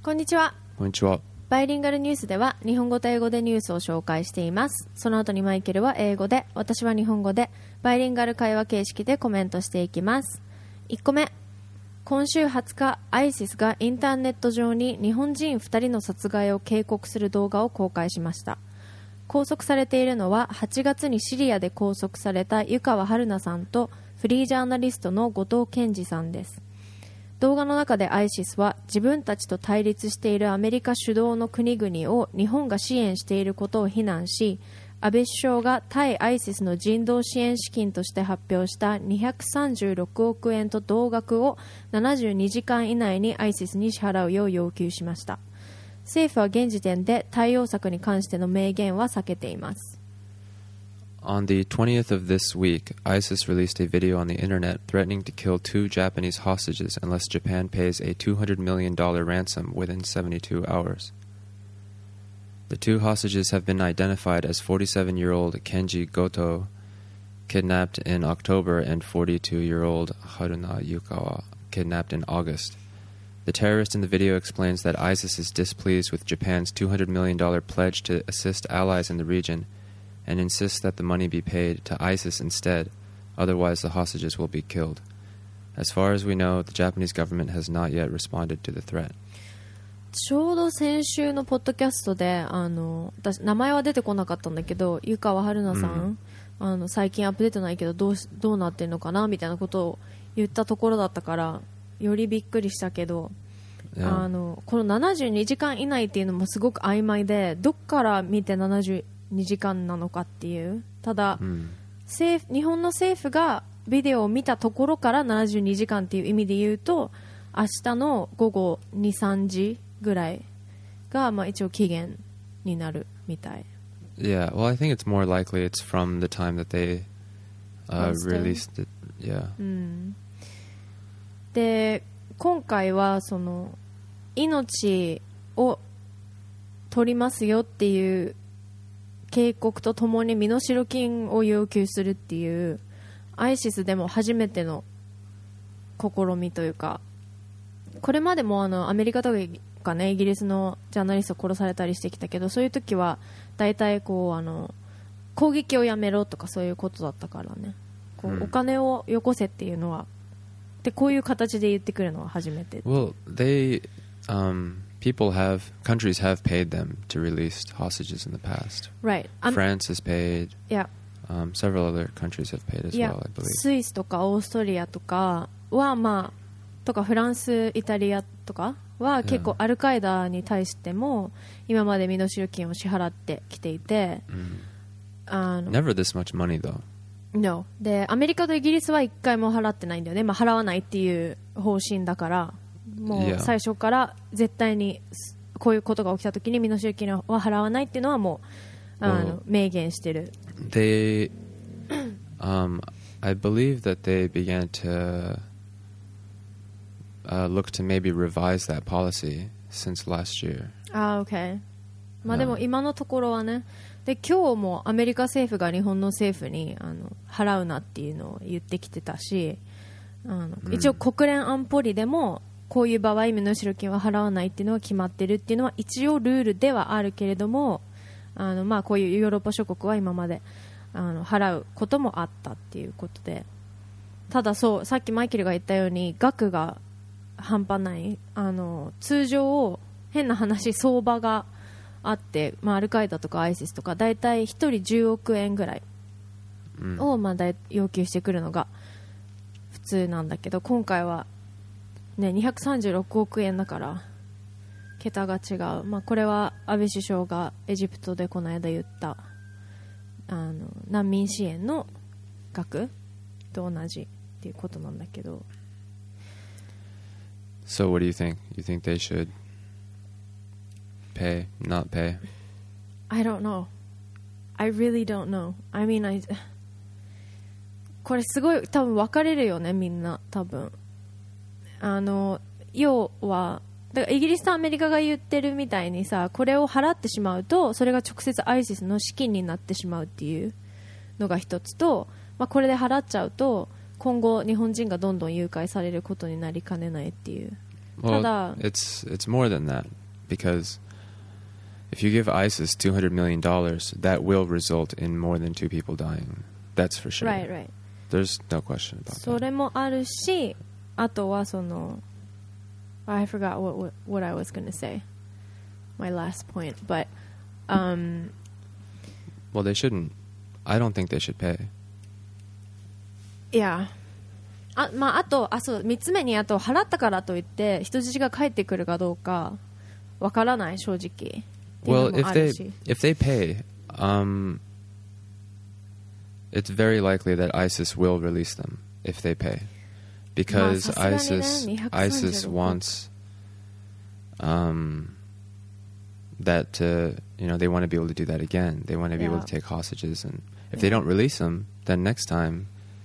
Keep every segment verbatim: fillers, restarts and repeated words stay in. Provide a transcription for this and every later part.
こんにちは。 こんにちは。 バイリンガルニュースでは日本語と英語でニュースを紹介しています。その後にマイケルは英語で、私は日本語でバイリンガル会話形式でコメントしていきます。いっこめ、今週はつか アイシス がインターネット上に日本人ふたりの殺害を警告する動画を公開しました。拘束されているのははちがつにシリアで拘束された湯川遥菜さんとフリージャーナリストの後藤健二さんです。動画の中で アイシス は自分たちと対立しているアメリカ主導の国々を日本が支援していることを非難し、安倍首相が対 アイシス の人道支援資金として発表したにひゃくさんじゅうろくおくえんと同額をななじゅうにじかん以内に アイシス に支払うよう要求しました。政府は現時点で対応策に関しての明言は避けています。 On the twentieth of this week, ISIS released a video on the internet threatening to kill two Japanese hostages unless Japan pays a two hundred million dollars ransom within seventy-two hours. The two hostages have been identified as forty-seven-year-old Kenji Goto, kidnapped in October, and forty-two-year-old Haruna Yukawa, kidnapped in August. The terrorist in the video explains that ISIS is displeased with Japan's two hundred million dollars pledge to assist allies in the region and insists that the money be paid to ISIS instead, otherwise the hostages will be killed. As far as we know, the Japanese government has not yet responded to the threat. ちょうど先週のポッドキャストであの私名前は出てこなかったんだけど、湯川遥菜さん、うん、あの最近アップデートないけどどうしどうなってるのかなみたいなことを言ったところだったからよりびっくりしたけど、yeah. あのこのななじゅうにじかん以内っていうのもすごく曖昧で、どっから見てななじゅうにじかんなのかっていう、ただ、うん、政府日本の政府がビデオを見たところからななじゅうにじかんっていう意味で言うと、明日の午後に、さんじぐらいが、まあ、一応期限になるみたい。 Yeah, well, I think it's more likely it's from the time that they、uh, released it. Yeah. うん、で、今回はその命を取りますよっていう警告とともに身代金を要求するっていう アイシス でも初めての試みというか、これまでもあのアメリカとかね、イギリスのジャーナリスト殺されたりしてきたけど、そういう時は大体こうあの攻撃をやめろとかそういうことだったからね、こう、うん、お金をよこせっていうのはでこういう形で言ってくるのは初めて。 Well, they, um, people have, countries have paid them to release hostages in the past. Right. France has paid. Yeah. Um, several other countries have paid as yeah. well, I believe. スイスとかオーストリアとかはまあとかフランス、イタリアとかは結構アルカイダに対しても今まで身代金を支払ってきていて、 mm. あの Never this much money though. No. でアメリカとイギリスは一回も払ってないんだよね、まあ、払わないっていう方針だから、もう最初から絶対にこういうことが起きた時に身代金は払わないっていうのはもうあの、well, 明言してる。 They, um, I believe that they began to Uh, look to maybe revise that policy since last year. ああ、OK。まあでも今のところはね、で今日もアメリカ政府が日本の政府にあの払うなっていうのを言ってきてたし、あの、うん、一応国連安保理でもこういう場合身代金は払わないっていうのは決まってるっていうのは一応ルールではあるけれども、あのまあこういうヨーロッパ諸国は今まであの払うこともあったっていうことで、ただそうさっきマイケルが言ったように額が半端ない、あの通常変な話相場があって、まあ、アルカイダとかアイシスとかだいたいひとりじゅうおくえんぐらいを、まあ、だい要求してくるのが普通なんだけど、今回は、ね、にひゃくさんじゅうろくおくえんだから桁が違う、まあ、これは安倍首相がエジプトでこの間言ったあの難民支援の額と同じっていうことなんだけど。 So what do you think? You think they should pay, not pay? I don't know. I really don't know. I mean, I これすごい多分分かれるよね、みんな多分。あの要はだからイギリスとアメリカが言ってるみたいにさ、これを払ってしまうとそれが直接アイシスの資金になってしまうっていうのが一つと、まあ、これで払っちゃうと今後日本人がどんどん誘拐されることになりかねないっていう Well, ただ it's it's more than that because if you give ISIS two hundred million dollars, that will result in more than two people dying. That's for sure. Right, right. There's no question about そ that. れもあるし、あとはその I forgot what what, what I was going to say. My last point, but um Well, they shouldn't. I don't think they should pay. yeah. あ, まあ、あとあそうみっつめにあと払ったからといって人質が帰ってくるかどうかわからない正直っていう Well, の if もある they し if they pay, um, it's very likely that ISIS will release them if they pay, because まあ、さすがにね、 ISIS にひゃくさんじゅうろく ISIS wants um, that to, you know, they want to be able to do that again. They want to be able Yeah. to take hostages, and if Yeah. they don't release them, then next time,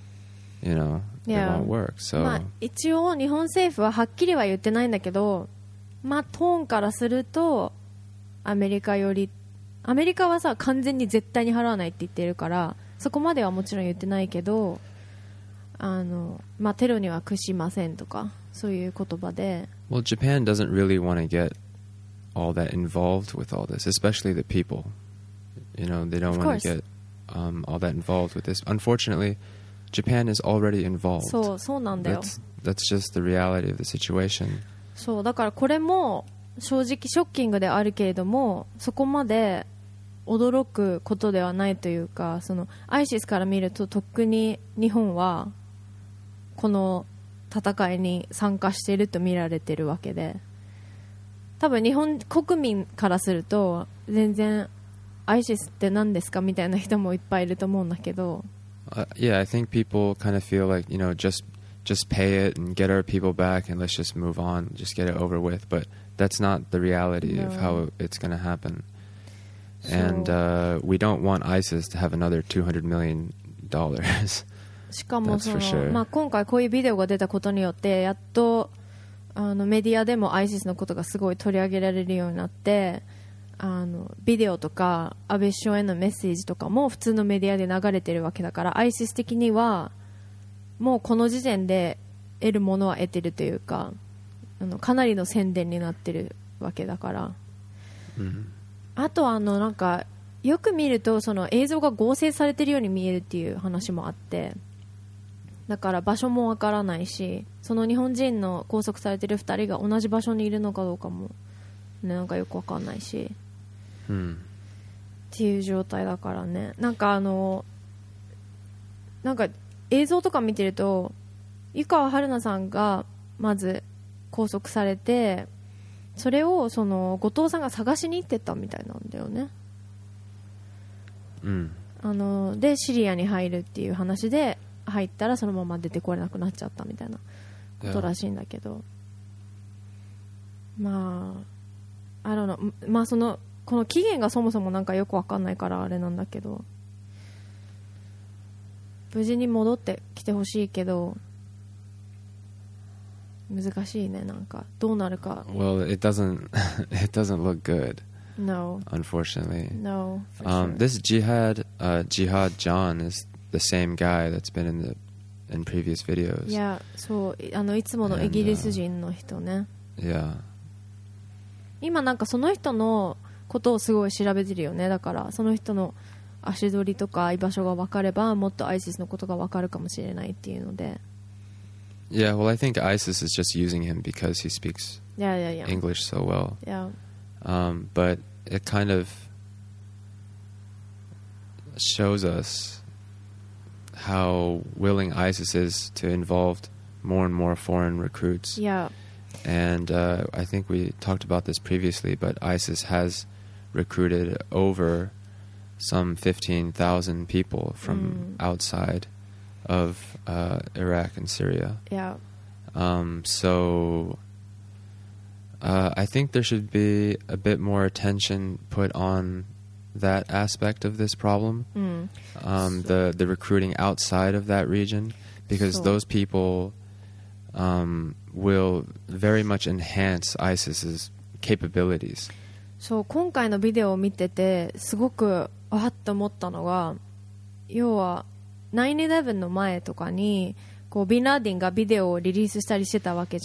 you know, Yeah. it won't work. So まあ、一応日本政府ははっきりは言ってないんだけど、まあ、トーンからするとアメリカよりアメリカはさ完全に絶対に払わないって言ってるからそこまではもちろん言ってないけどあの、まあ、テロには屈しませんとかそういう言葉で well, Japan doesn't really want to get all that involved with all this, especially the people. You know, they don't Of want course. to get um, all that involved with this. Unfortunately, Japan is already involved. そうそうなんだよ That's, that's just the reality of the situation. そうだからこれも正直ショッキングであるけれどもそこまで驚くことではないというかそのアイシスから見るととっくに日本はこの戦いに参加していると見られているわけで多分日本国民からすると全然アイシスって何ですかみたいな人もいっぱいいると思うんだけど Uh, yeah, I think people kind of feel like, you know, just just pay it and get our people back and let's just move on, just get it over with. But that's not the reality of No. how it's going to happen. So- And uh, we don't want ISIS to have another two hundred million dollars. しかもその That's for sure. まあ、今回こういうビデオが出たことによってやっとあのメディアでもアイシスのことがすごい取り上げられるようになってあのビデオとか安倍首相へのメッセージとかも普通のメディアで流れてるわけだからアイシス的にはもうこの時点で得るものは得てるというかあのかなりの宣伝になってるわけだから、 Mhm. あとはあのなんかよく見るとその映像が合成されてるように見えるっていう話もあってだから場所もわからないしその日本人の拘束されてるふたりが同じ場所にいるのかどうかも、ね、なんかよくわかんないし Hmm. っていう状態だからねなんかあのなんか映像とか見てると湯川春菜さんがまず拘束されてそれをその後藤さんが探しに行ってたみたいなんだよね Mm. あのでシリアに入るっていう話で入ったらそのまま出てこれなくなっちゃったみたいなことらしいんだけど、まあ I don't know まあそのこの期限がそもそもなんかよくわかんないからあれなんだけど無事に戻ってきてほしいけど難しいねなんかどうなるか Well, it doesn't it doesn't look good, No unfortunately. No for Um, sure. this Jihad uh, Jihad John is the same guy that's been in the in previous videos. いやそうあのいつものイギリス人の人ね Yeah. 今なんかその人のことをすごい調べてるよねだからその人の足取りとか居場所が分かればもっとアイシスのことが分かるかもしれないっていうので Yeah, well, I think ISIS is just using him because he speaks いやいやいや English so well. いや Um, but it kind of shows us how willing ISIS is to involve more and more foreign recruits. いや And uh, I think we talked about this previously, but ISIS has recruited over some fifteen thousand people from Mm. outside of uh, Iraq and Syria. いや Um, so uh, I think there should be a bit more attention put on that aspect of this problem, うん um, So- the the recruiting outside of that region, because So- those people um, will very much enhance ISIS's capabilities. そう今回のビデオを見ててすごくあっと思ったのが要はナインイレブンの前とかにこうビンラディンがビデオをリリースしたりしてたわけじゃん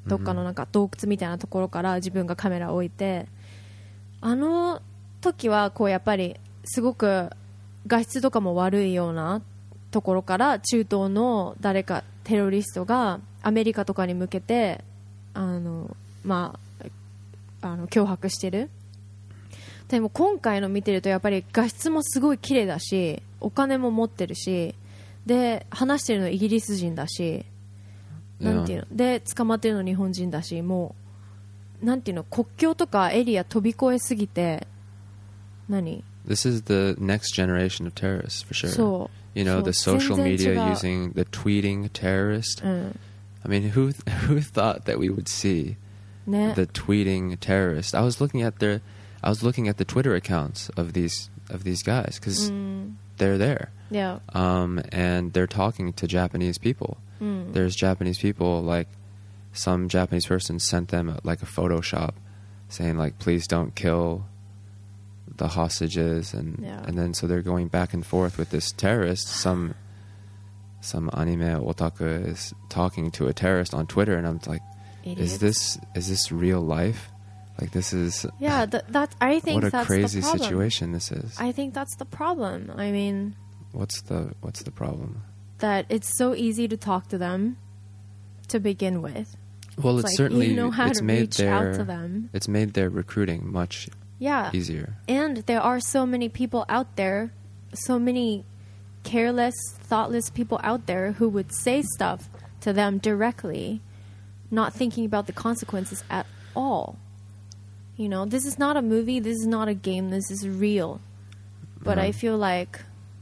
どっかのなんか洞窟みたいなところから自分がカメラを置いて、あの時はこうやっぱりすごく画質とかも悪いようなところから中東の誰かテロリストがアメリカとかに向けてあの、まあ、あの脅迫してる。でも今回の見てるとやっぱり画質もすごい綺麗だし、お金も持ってるし、で話してるのイギリス人だし、なんていうので捕まってるの日本人だし、もうなんていうの、国境とかエリア飛び越えすぎて、何 This is the next generation of terrorists for sure. そう You know, the そう social 全然違 media う using the tweeting terrorist. うん I mean, who who thought that we would see ね the tweeting terrorist? I was looking at their I was looking at the Twitter accounts of these of these guys because うん they're there. Yeah. Um, and they're talking to Japanese people. うん There's Japanese people, like some Japanese person sent them a, like a Photoshop saying like, please don't kill the hostages, and Yeah. and then so they're going back and forth with this terrorist. Some some anime otaku is talking to a terrorist on Twitter, and I'm like, is Idiots. this is this real life? Like this is Yeah, th- that I think what a that's crazy the problem. situation this is. I think that's the problem. I mean, What's the what's the problem? that it's so easy to talk to them to begin with. Well, It's it's like certainly you know how it's to made reach out to their them. it's made their recruiting much Yeah. easier. And there are so many people out there, so many careless, thoughtless people out there who would say stuff to them directly, not thinking about the consequences at all. You know, this is not a movie, this is not a game, this is real. But I Right. feel like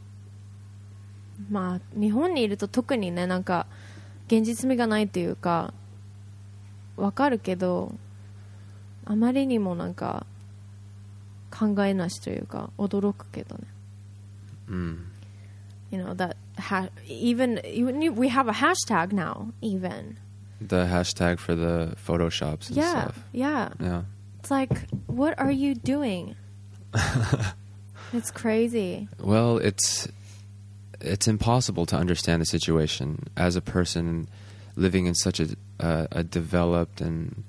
まあ日本にいると特にね、なんか現実味がないというかわかるけど、あまりにもなんか考えなしというか驚くけどね。 Mm. You know that ha- even even you- we have a hashtag now even. The hashtag for the photoshops and Yeah, stuff. yeah. Yeah. It's like, what are you doing? It's crazy. Well, it's it's impossible to understand the situation as a person living in such a uh, a developed and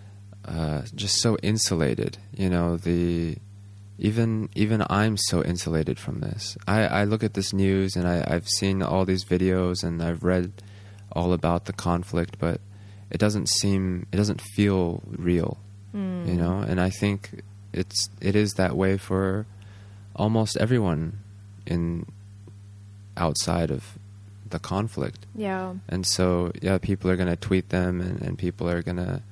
uh, just so insulated. You know, the even even I'm so insulated from this. I, I look at this news and I, I've seen all these videos and I've read all about the conflict, but it doesn't seem it doesn't feel real. Mm. You know, and I think it's it is that way for almost everyone in outside of the conflict. Yeah. And so yeah, people are going to tweet them, and, and people are going to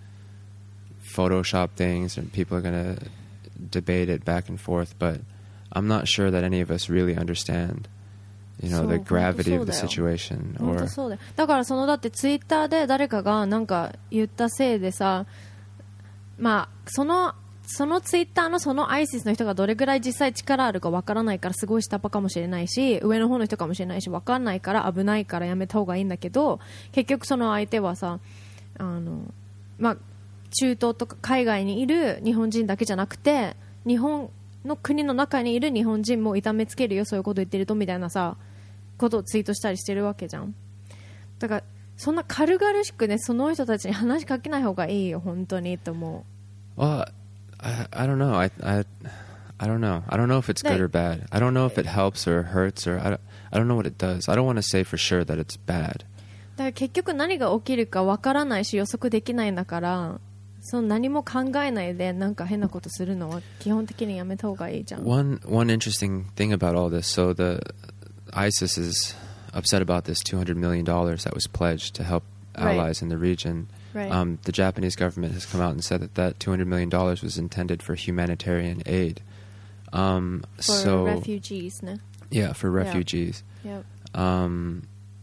Photoshop things, and people are going to debate it back and forth, but I'm not sure that any of us really understand, you know, So, the gravity of the 本当そうだよ。 situation. 本 Or 当そうだよ。だからそのだってツイッターで誰かがなんか言ったせいでさ、まあそのそのツイッターのそのアイシスの人がどれぐらい実際力あるかわからないからすごい下っ端かもしれないし、上の方の人かもしれないし、わかんないから危ないからやめた方がいいんだけど、結局その相手はさ、あのまあ中東とか海外にいる日本人だけじゃなくて、日本の国の中にいる日本人も痛めつけるよ、そういうこと言ってるとみたいなさことをツイートしたりしてるわけじゃん。だからそんな軽々しくね、その人たちに話しかけない方がいいよ本当にと思う。 well, I, I don't know. I, I, I don't know. I don't know if it's good Like- or bad. I don't know if it helps or hurts, or I don't, I don't know what it does. I don't want to say for sure that it's bad. だから結局何が起きるかわからないし予測できないんだから、その何も考えないでなんか変なことするのは基本的にやめた方がいいじゃん。 One one interesting thing about all this, so the ISIS is upset about this two hundred million dollars that was pledged to help Right. allies in the region. Right. Um, the Japanese government has come out and said that that two hundred million dollars was intended for humanitarian aid. Um, For so refugees ね。 yeah, for refugees. Yep. Um,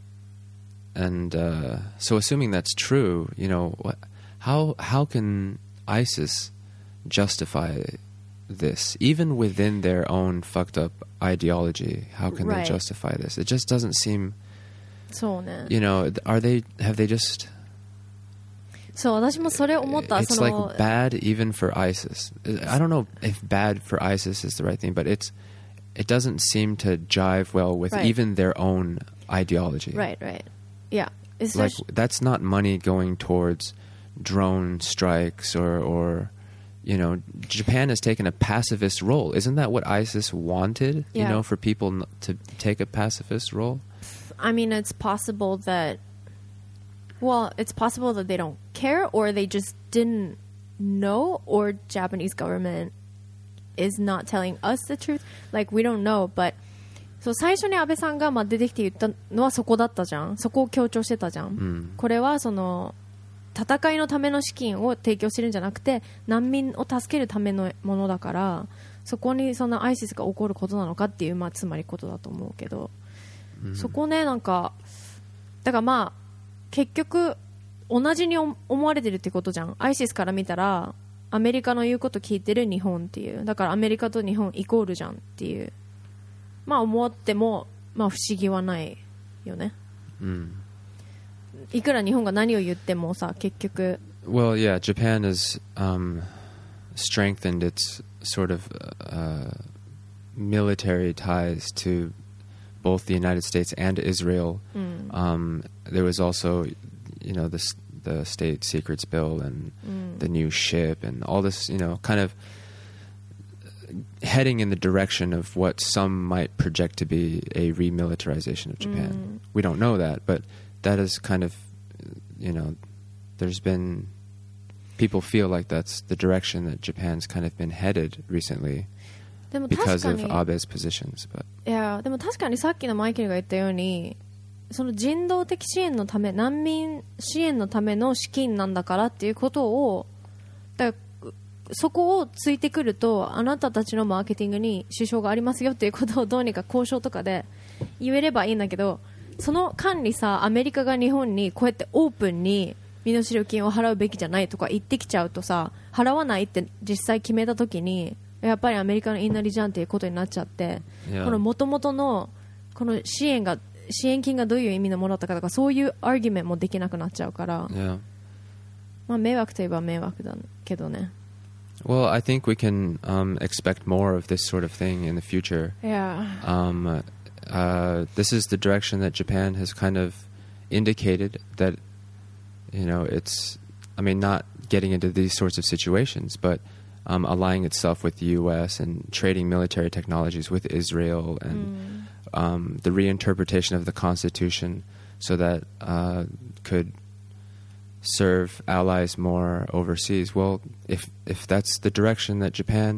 and uh, so, assuming that's true, you know, what, how how can ISIS justify this, even within their own fucked up ideology? How can Right. they justify this? It just doesn't seem. そうね。 You know, are they? Have they just? そう私もそれ思った。 It's その like bad even for ISIS. I don't know if bad for ISIS is the right thing, but it's it doesn't seem to jive well with Right. even their own ideology. Right, right. Yeah. Like Especially, that's not money going towards drone strikes or, or, you know, Japan has taken a pacifist role. Isn't that what ISIS wanted? Yeah. You know, for people n- to take a pacifist role? I mean, it's possible that, well, it's possible that they don't care or they just didn't know, or Japanese government is not telling us the truth. Like, we don't know, but そう最初に安倍さんがまあ出てきて言ったのはそこだったじゃん。そこを強調してたじゃん。 うん、 これはその戦いのための資金を提供してるんじゃなくて難民を助けるためのものだから、そこにそのアイシスが起こることなのかっていう、まあ、つまりことだと思うけど、うん、そこね、なんかだからまあ結局同じに思われてるってことじゃん。アイシスから見たらアメリカの言うこと聞いてる日本っていう、だからアメリカと日本イコールじゃんっていう、まあ思ってもまあ不思議はないよね。 うん。 いくら日本が何を言ってもさ、結局。 Well, yeah, Japan has um, strengthened its sort of uh, military ties to both the United States and Israel. Mm. Um, there was also, you know, the the state secrets bill and mm. the new ship and all this, you know, kind of heading in the direction of what some might project to be a remilitarization of Japan. Mm. We don't know that, but that is kind of, you know, there's been, people feel like that's the direction that Japan's kind of been headed recently because of Abe's positions. But いや、でも確かにさっきのマイケルが言ったように、その人道的支援のため、難民支援のための資金なんだからっていうことを、だからそこをついてくると、あなたたちのマーケティングに支障がありますよっていうことをどうにか交渉とかで言えればいいんだけど、その間にさ、アメリカが日本にこうやってオープンに身代金を払うべきじゃないとか言ってきちゃうとさ、払わないって実際決めたときにやっぱりアメリカの言いなりじゃんっていうことになっちゃって、この元々のこの支援が支援金がどういう意味のものだったかとか、そういうアーギュメントもできなくなっちゃうから、 yeah. まあ迷惑といえば迷惑だけどね。 Well, I think we can um, expect more of this sort of thing in the future. Yeah. Um, uh, this is the direction that Japan has kind of indicated that, you know, it's, I mean, not getting into these sorts of situations, but um, allying itself with the U S and trading military technologies with Israel and mm. um, the reinterpretation of the Constitution so that uh, could serve allies more overseas. Well, if if that's the direction that Japan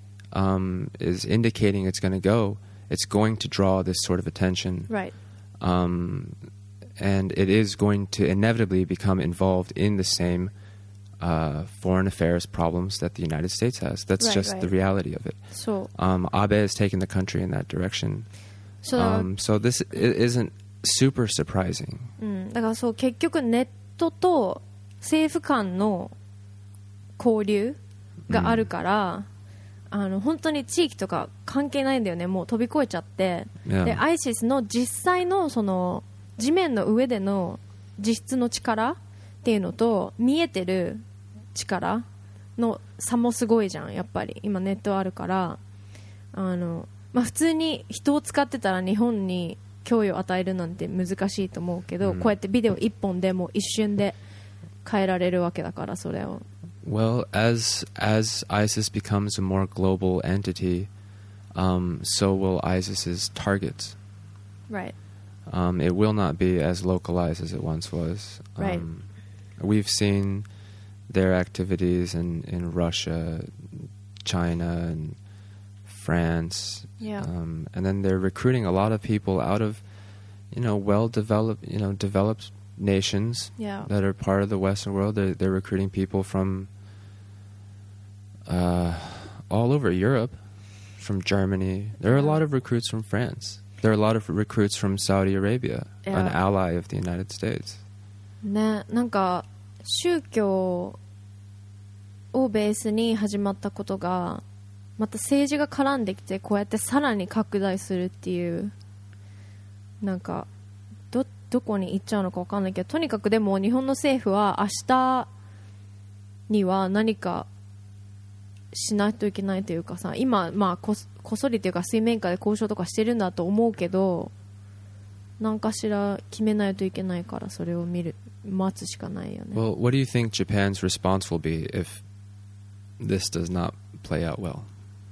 um, is indicating it's going to go, it's going to draw this sort of attention. Right. Um, and it is going to inevitably become involved in the same uh, foreign affairs problems that the United States has. That's right, just right. the reality of it. So, um, Abe has taken the country in that direction. So, um, so this isn't super surprising. うん、だからそう結局ネットと政府間の交流があるから、うん、あの本当に地域とか関係ないんだよね。もう飛び越えちゃって、 yeah. でアイシスの実際のその地面の上での実質の力っていうのと見えてる力の差もすごいじゃん。やっぱり今ネットあるから、あの、まあ、普通に人を使ってたら日本に脅威を与えるなんて難しいと思うけど、うん、こうやってビデオ一本でもう一瞬で変えられるわけだから、それを。 Well, as as ISIS becomes a more global entity, um, so will ISIS's targets. Right. Um, it will not be as localized as it once was. Right. Um, we've seen their activities in, in Russia, China, and France. Yeah. Um, and then they're recruiting a lot of people out of, you know, well-developed, you know, developed nations yeah. that are part of the Western world. They're, they're recruiting people from uh, all over Europe, from Germany. There are a lot of recruits from France. There are a lot of recruits from Saudi Arabia, yeah. an ally of the United States. ね、なんか宗教をベースに始まったことがまた政治が絡んできて、こうやってさらに拡大するっていう、なんか ど, どこに行っちゃうのか分かんないけど、とにかくでも日本の政府は明日には何かしないといけないというかさ、今、まあ、こ, こっそりというか水面下で交渉とかしてるんだと思うけど、何かしら決めないといけないから、それを見る待つしかないよね。 Well, what do you think Japan's response will be if this does not play out well?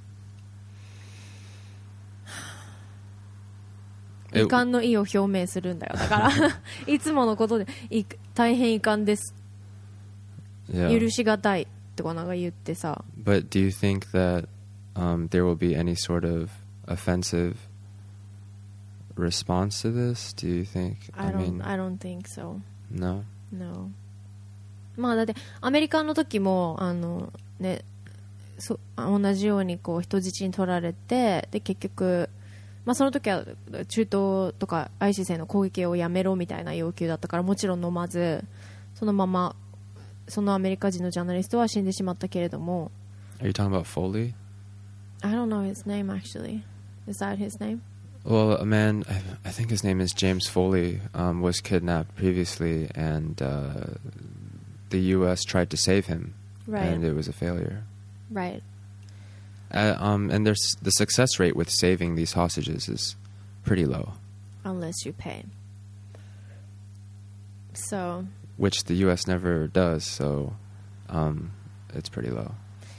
遺憾の意を表明するんだよ。だからいつものことでい大変遺憾です、 Yeah. 許しがたいってこなんか言ってさ。 But do you think that um, there will be any sort of offensive response to this? Do you think? I don't, mean, I don't think so. no. No. まあだってアメリカの時もあのね、そ同じようにこう人質に取られて、で結局まあその時は中東とかアイシスへの攻撃をやめろみたいな要求だったから、もちろん飲まずそのままそのアメリカ人のジャーナリストは死んでしまったけれども。 Are you talking about Foley? I don't know his name actually. Is that his name? Well, a man, I, I think his name is James Foley, um, was kidnapped previously, and uh, the U S tried to save him, Right. and it was a failure. Right. Uh, um, and there's the success rate with saving these hostages is pretty low, Unless you pay. So, which the U S never does, so um, it's pretty low.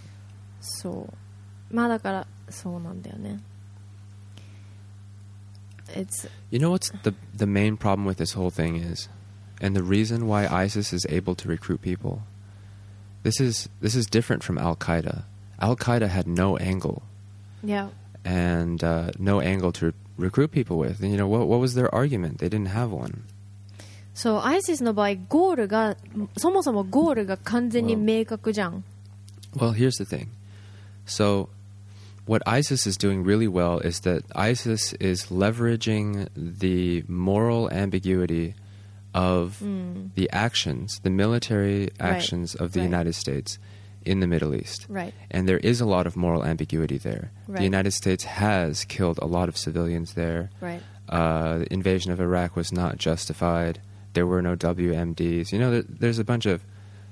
そうまあだからそうなんだよね。It's You know what's the the main problem with this whole thing is, and the reason why ISIS is able to recruit people. This is this is different from Al Qaeda. Al Qaeda had no angle, yeah. and uh, no angle to re- recruit people with. And you know what? What was their argument? They didn't have one. そう、アイシスの場合ゴールがそもそもゴールが完全に明確じゃん。 Well, here's the thing. So, what ISIS is doing really well is that ISIS is leveraging the moral ambiguity of Mm. the actions, the military actions of the right. United States in the Middle East. Right. And there is a lot of moral ambiguity there. Right. The United States has killed a lot of civilians there. Right. Uh, the invasion of Iraq was not justified. There were no W M Ds. You know, there, there's a bunch of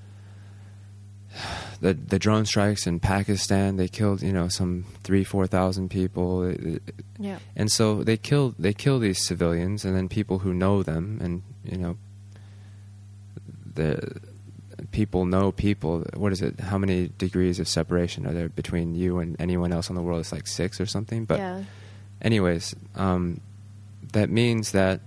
the the drone strikes in Pakistan. They killed, you know, some three, four thousand people. Yeah. And so they kill they kill these civilians, and then people who know them, and you know, the people know people. What is it? How many degrees of separation are there between you and anyone else in the world? It's like six or something. But yeah. anyways, um, that means that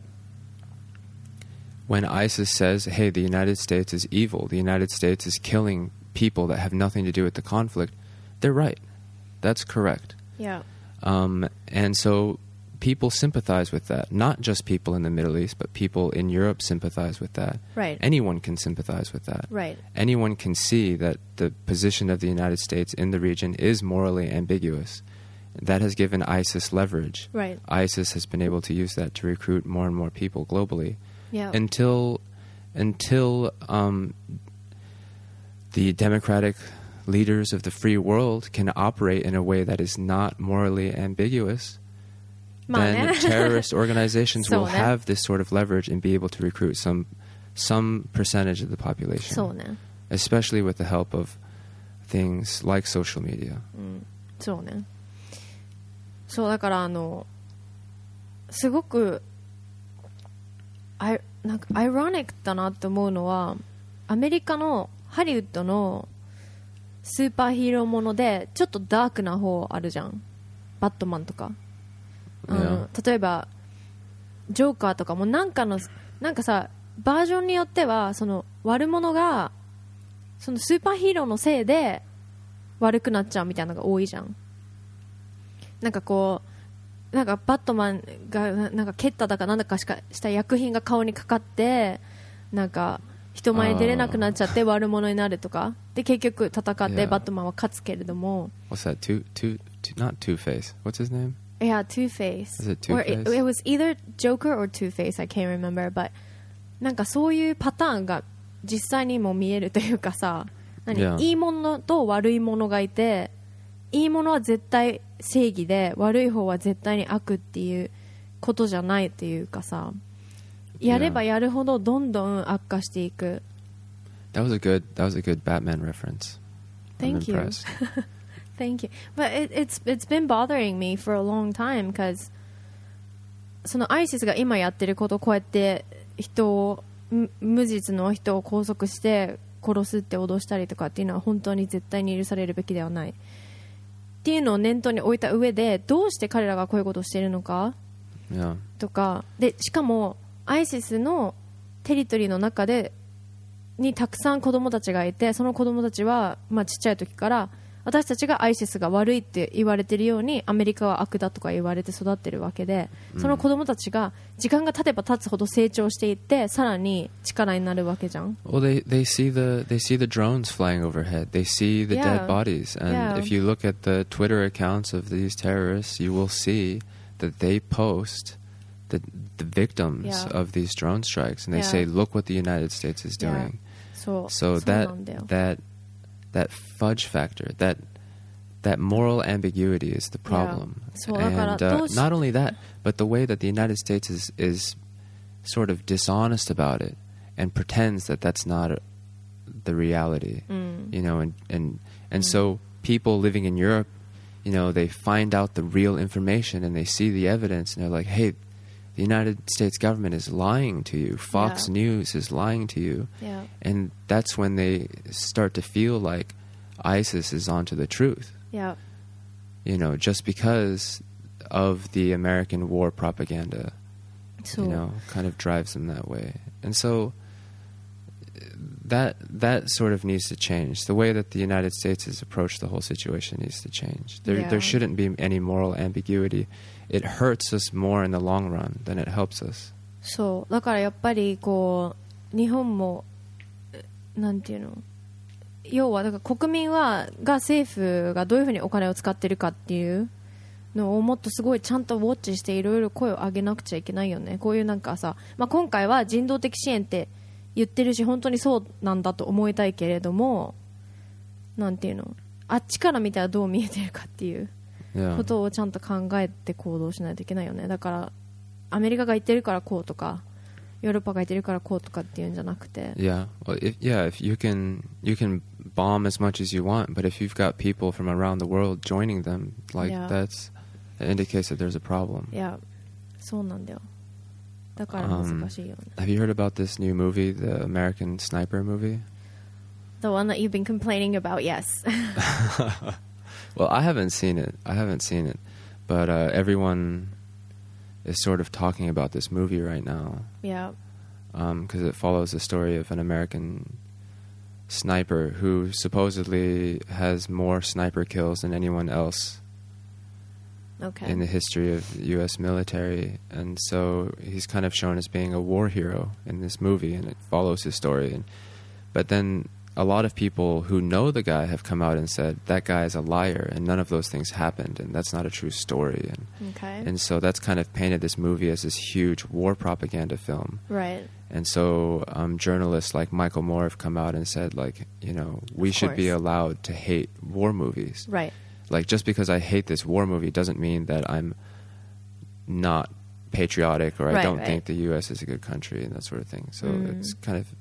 when ISIS says, "Hey, the United States is evil. The United States is killing people that have nothing to do with the conflict," they're right. That's correct. Yeah. Um, and so people sympathize with that. Not just people in the Middle East, but people in Europe sympathize with that. Right. Anyone can sympathize with that. Right. Anyone can see that the position of the United States in the region is morally ambiguous. That has given ISIS leverage. Right. ISIS has been able to use that to recruit more and more people globally. Yeah. Until, until um, the democratic leaders of the free world can operate in a way that is not morally ambiguous, then terrorist organizations will have this sort of leverage and be able to recruit some some percentage of the population, そうね。 especially with the help of things like social media. そうね。そうだからあのすごくアイなんかアイロニックだなって思うのは、アメリカのハリウッドのスーパーヒーローものでちょっとダークな方あるじゃん。バットマンとか、あの例えばジョーカーとかもなんかのなんかさ、バージョンによってはその悪者がそのスーパーヒーローのせいで悪くなっちゃうみたいなのが多いじゃん。なんかこうなんかバットマンがなんか蹴っただかなんだかしかした薬品が顔にかかってなんか人前に出れなくなっちゃって悪者になるとかで結局戦ってバットマンは勝つけれども、 What's that? Two, two, two, not Two-Face. What's his name? Yeah, Two-Face. Is it Or Two-Face? it, it was either Joker or Two-Face. I can't remember. But なんかそういうパターンが実際にも見えるというかさ、何、 Yeah. いいものと悪いものがいて、いいものは絶対正義で悪い方は絶対に悪っていうことじゃないっていうかさ、やればやるほどどんどん悪化していく。 That was a good. That was a good Batman reference. I'm Thank you. impressed. Thank you. But it, it's it's been bothering me for a long time because そのアイシスが今やってることをこうやって人をむ無実の人を拘束して殺すって脅したりとかっていうのは本当に絶対に許されるべきではないっていうのを念頭に置いた上で、どうして彼らがこういうことをしているのか、 Yeah. とかで、しかもアイシスのテリトリーの中でにたくさん子供たちがいて、その子供たちは、まあ、ちっちゃい時から私たちがアイシスが悪いって言われてるようにアメリカは悪だとか言われて育ってるわけで、その子供たちが時間が経てば経つほど成長していってさらに力になるわけじゃん。 Well, they, they see the they see the drones flying overhead. They see the Yeah. dead bodies, and Yeah. if you look at the Twitter accounts of these terrorists, you will see that they post the the victims Yeah. of these drone strikes, and they Yeah. say, "Look what the United States is Yeah. doing." そう So そう that なんだよ。 that that fudge factor, that that moral ambiguity is the problem. So だから and uh, どうし- not only that, but the way that the United States is is sort of dishonest about it and pretends that that's not a, the reality. うん You know, and and and so people living in Europe, you know, they find out the real information and they see the evidence and they're like, "Hey, the United States government is lying to you. Fox Yeah. News is lying to you." Yeah. And that's when they start to feel like ISIS is onto the truth, Yeah. you know, just because of the American war propaganda, そ you う know, kind of drives them that way. And so that that sort of needs to change. The way that the United States has approached the whole situation needs to change. There Yeah. there shouldn't be any moral ambiguity. It hurts us more in the long run than it helps us. そうだからやっぱりこう日本もえなんていうの、要はだから国民はが政府がどういうふうにお金を使ってるかっていうのをもっとすごいちゃんとウォッチしていろいろ声を上げなくちゃいけないよね。こういうなんかさ、まあ、今回は人道的支援って言ってるし本当にそうなんだと思いたいけれども、なんていうの、あっちから見たらどう見えてるかっていう Yeah. ことをちゃんと考えて行動しないといけないよね。だからアメリカが言ってるからこうとかヨーロッパが言ってるからこうとかっていうんじゃなくて、 Yeah. Well, if, yeah, if you can you can bomb as much as you want, but if you've got people from around the world joining them, like Yeah. that's that indicates that there's a problem. いやそうなんだよ。だから難しいよね。 Have you heard about this new movie, the American Sniper movie? The one that you've been complaining about, yes. Well, I haven't seen it. I haven't seen it, but uh, everyone is sort of talking about this movie right now Yeah. because it follows the story of an American sniper who supposedly has more sniper kills than anyone else Okay. in the history of the U S military, and so he's kind of shown as being a war hero in this movie, and it follows his story. And but then a lot of people who know the guy have come out and said that guy is a liar, and none of those things happened, and that's not a true story. And Okay. and so that's kind of painted this movie as this huge war propaganda film. Right. And so um, journalists like Michael Moore have come out and said, like, you know, we Of should be course. allowed to hate war movies. Right. Like, just because I hate this war movie doesn't mean that I'm not patriotic or I Right, don't right. think the U S is a good country and that sort of thing. So Mm. it's kind of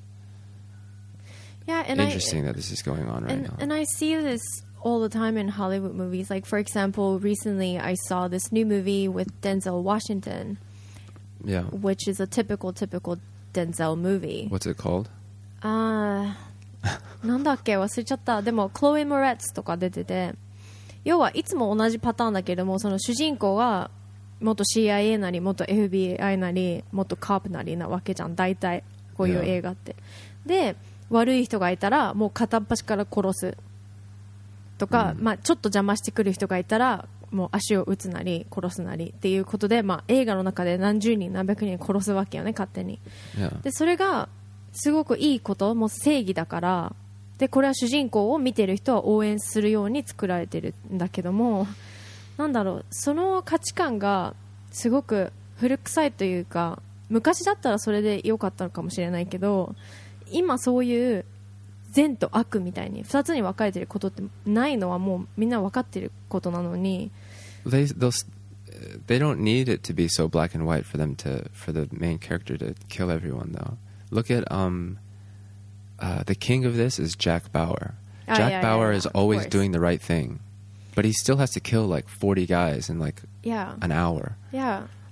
Yeah, and interesting I, that this is going on right and, now. and I see this all the time in Hollywood movies. Like, for example, recently I saw this new movie with Denzel Washington, Yeah. which is a typical, typical Denzel movie. What's it called? あーなんだっけ忘れちゃった。でもクロエ・モレッツとか出てて、要はいつも同じパターンだけども、その主人公が元 シーアイエー なり元 エフビーアイ なり元カープなりなわけじゃん、大体こういう映画って。で悪い人がいたらもう片っ端から殺すとか、 うんまあ、ちょっと邪魔してくる人がいたらもう足を打つなり殺すなりっていうことで、まあ、映画の中で何十人何百人殺すわけよね、勝手に。 Yeah. でそれがすごくいいこと、もう正義だから、でこれは主人公を見てる人は応援するように作られてるんだけども、なんだろう、その価値観がすごく古臭いというか、昔だったらそれで良かったのかもしれないけど、今そういう善と悪みたいにふたつに分かれてることってないのはもうみんな分かってることなのに。 They they'll, s- uh, they don't need it to be so black and white for them to for the main character to kill everyone though. Look at um uh, the king of this is Jack Bauer. Ah, Jack yeah, Bauer yeah, is of always course. doing the right thing, but he still has to kill like forty guys in like Yeah. an hour. Yeah.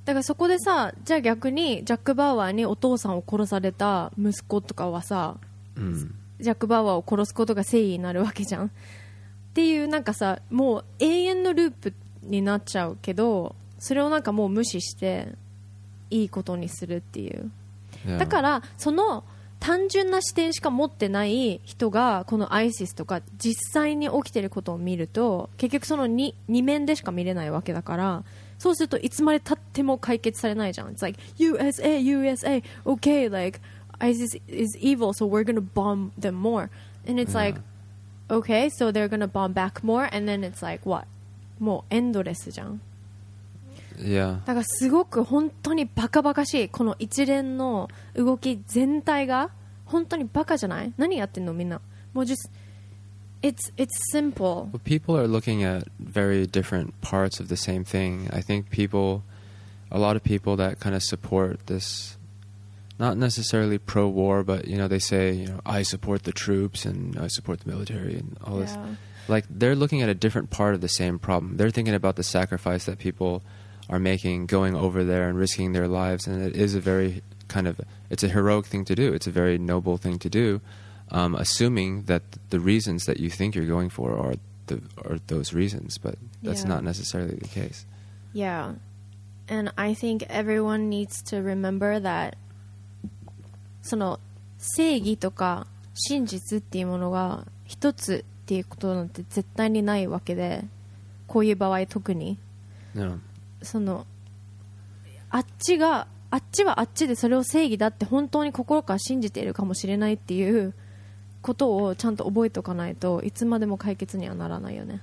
だからそこでさ、じゃあ逆にジャック・バウアーにお父さんを殺された息子とかはさ、うん、ジャック・バウアーを殺すことが正義になるわけじゃんっていう、なんかさ、もう永遠のループになっちゃうけど、それをなんかもう無視していいことにするっていう、yeah. だからその単純な視点しか持ってない人がこのアイシスとか実際に起きてることを見ると、結局その 2, 2面でしか見れないわけだから、そうするといつまでたっても解決されないじゃん。 It's like ユーエスエー ユーエスエーokay, like ISIS is evil, so we're gonna bomb them more, and it's、yeah. like okay, so they're gonna bomb back more, and then it's like what? もうエンドレスじゃん。 Yeah. だからすごく本当にバカバカしいこの一連の動き全体が本当にバカじゃない？何やってんのみんな。もう just it's it's simple. Well, people are looking at very different parts of the same thing. I think people, a lot of people that kind of support this, not necessarily pro-war, but you know they say, you know, I support the troops and I support the military and all this. Yeah. Like they're looking at a different part of the same problem. They're thinking about the sacrifice that people are making going over there and risking their lives, and it is a very kind of, it's a heroic thing to do. It's a very noble thing to do, um, assuming that the reasons that you think you're going for are the are those reasons, but that's yeah. not necessarily the case. Yeah, and I think everyone needs to remember that その正義とか真実っていうものが一つっていうことなんて絶対にないわけで、こういう場合特に。 No. そのあっちがあっちはあっちでそれを正義だって本当に心から信じているかもしれないっていうことをちゃんと覚えておかないといつまでも解決にはならないよね。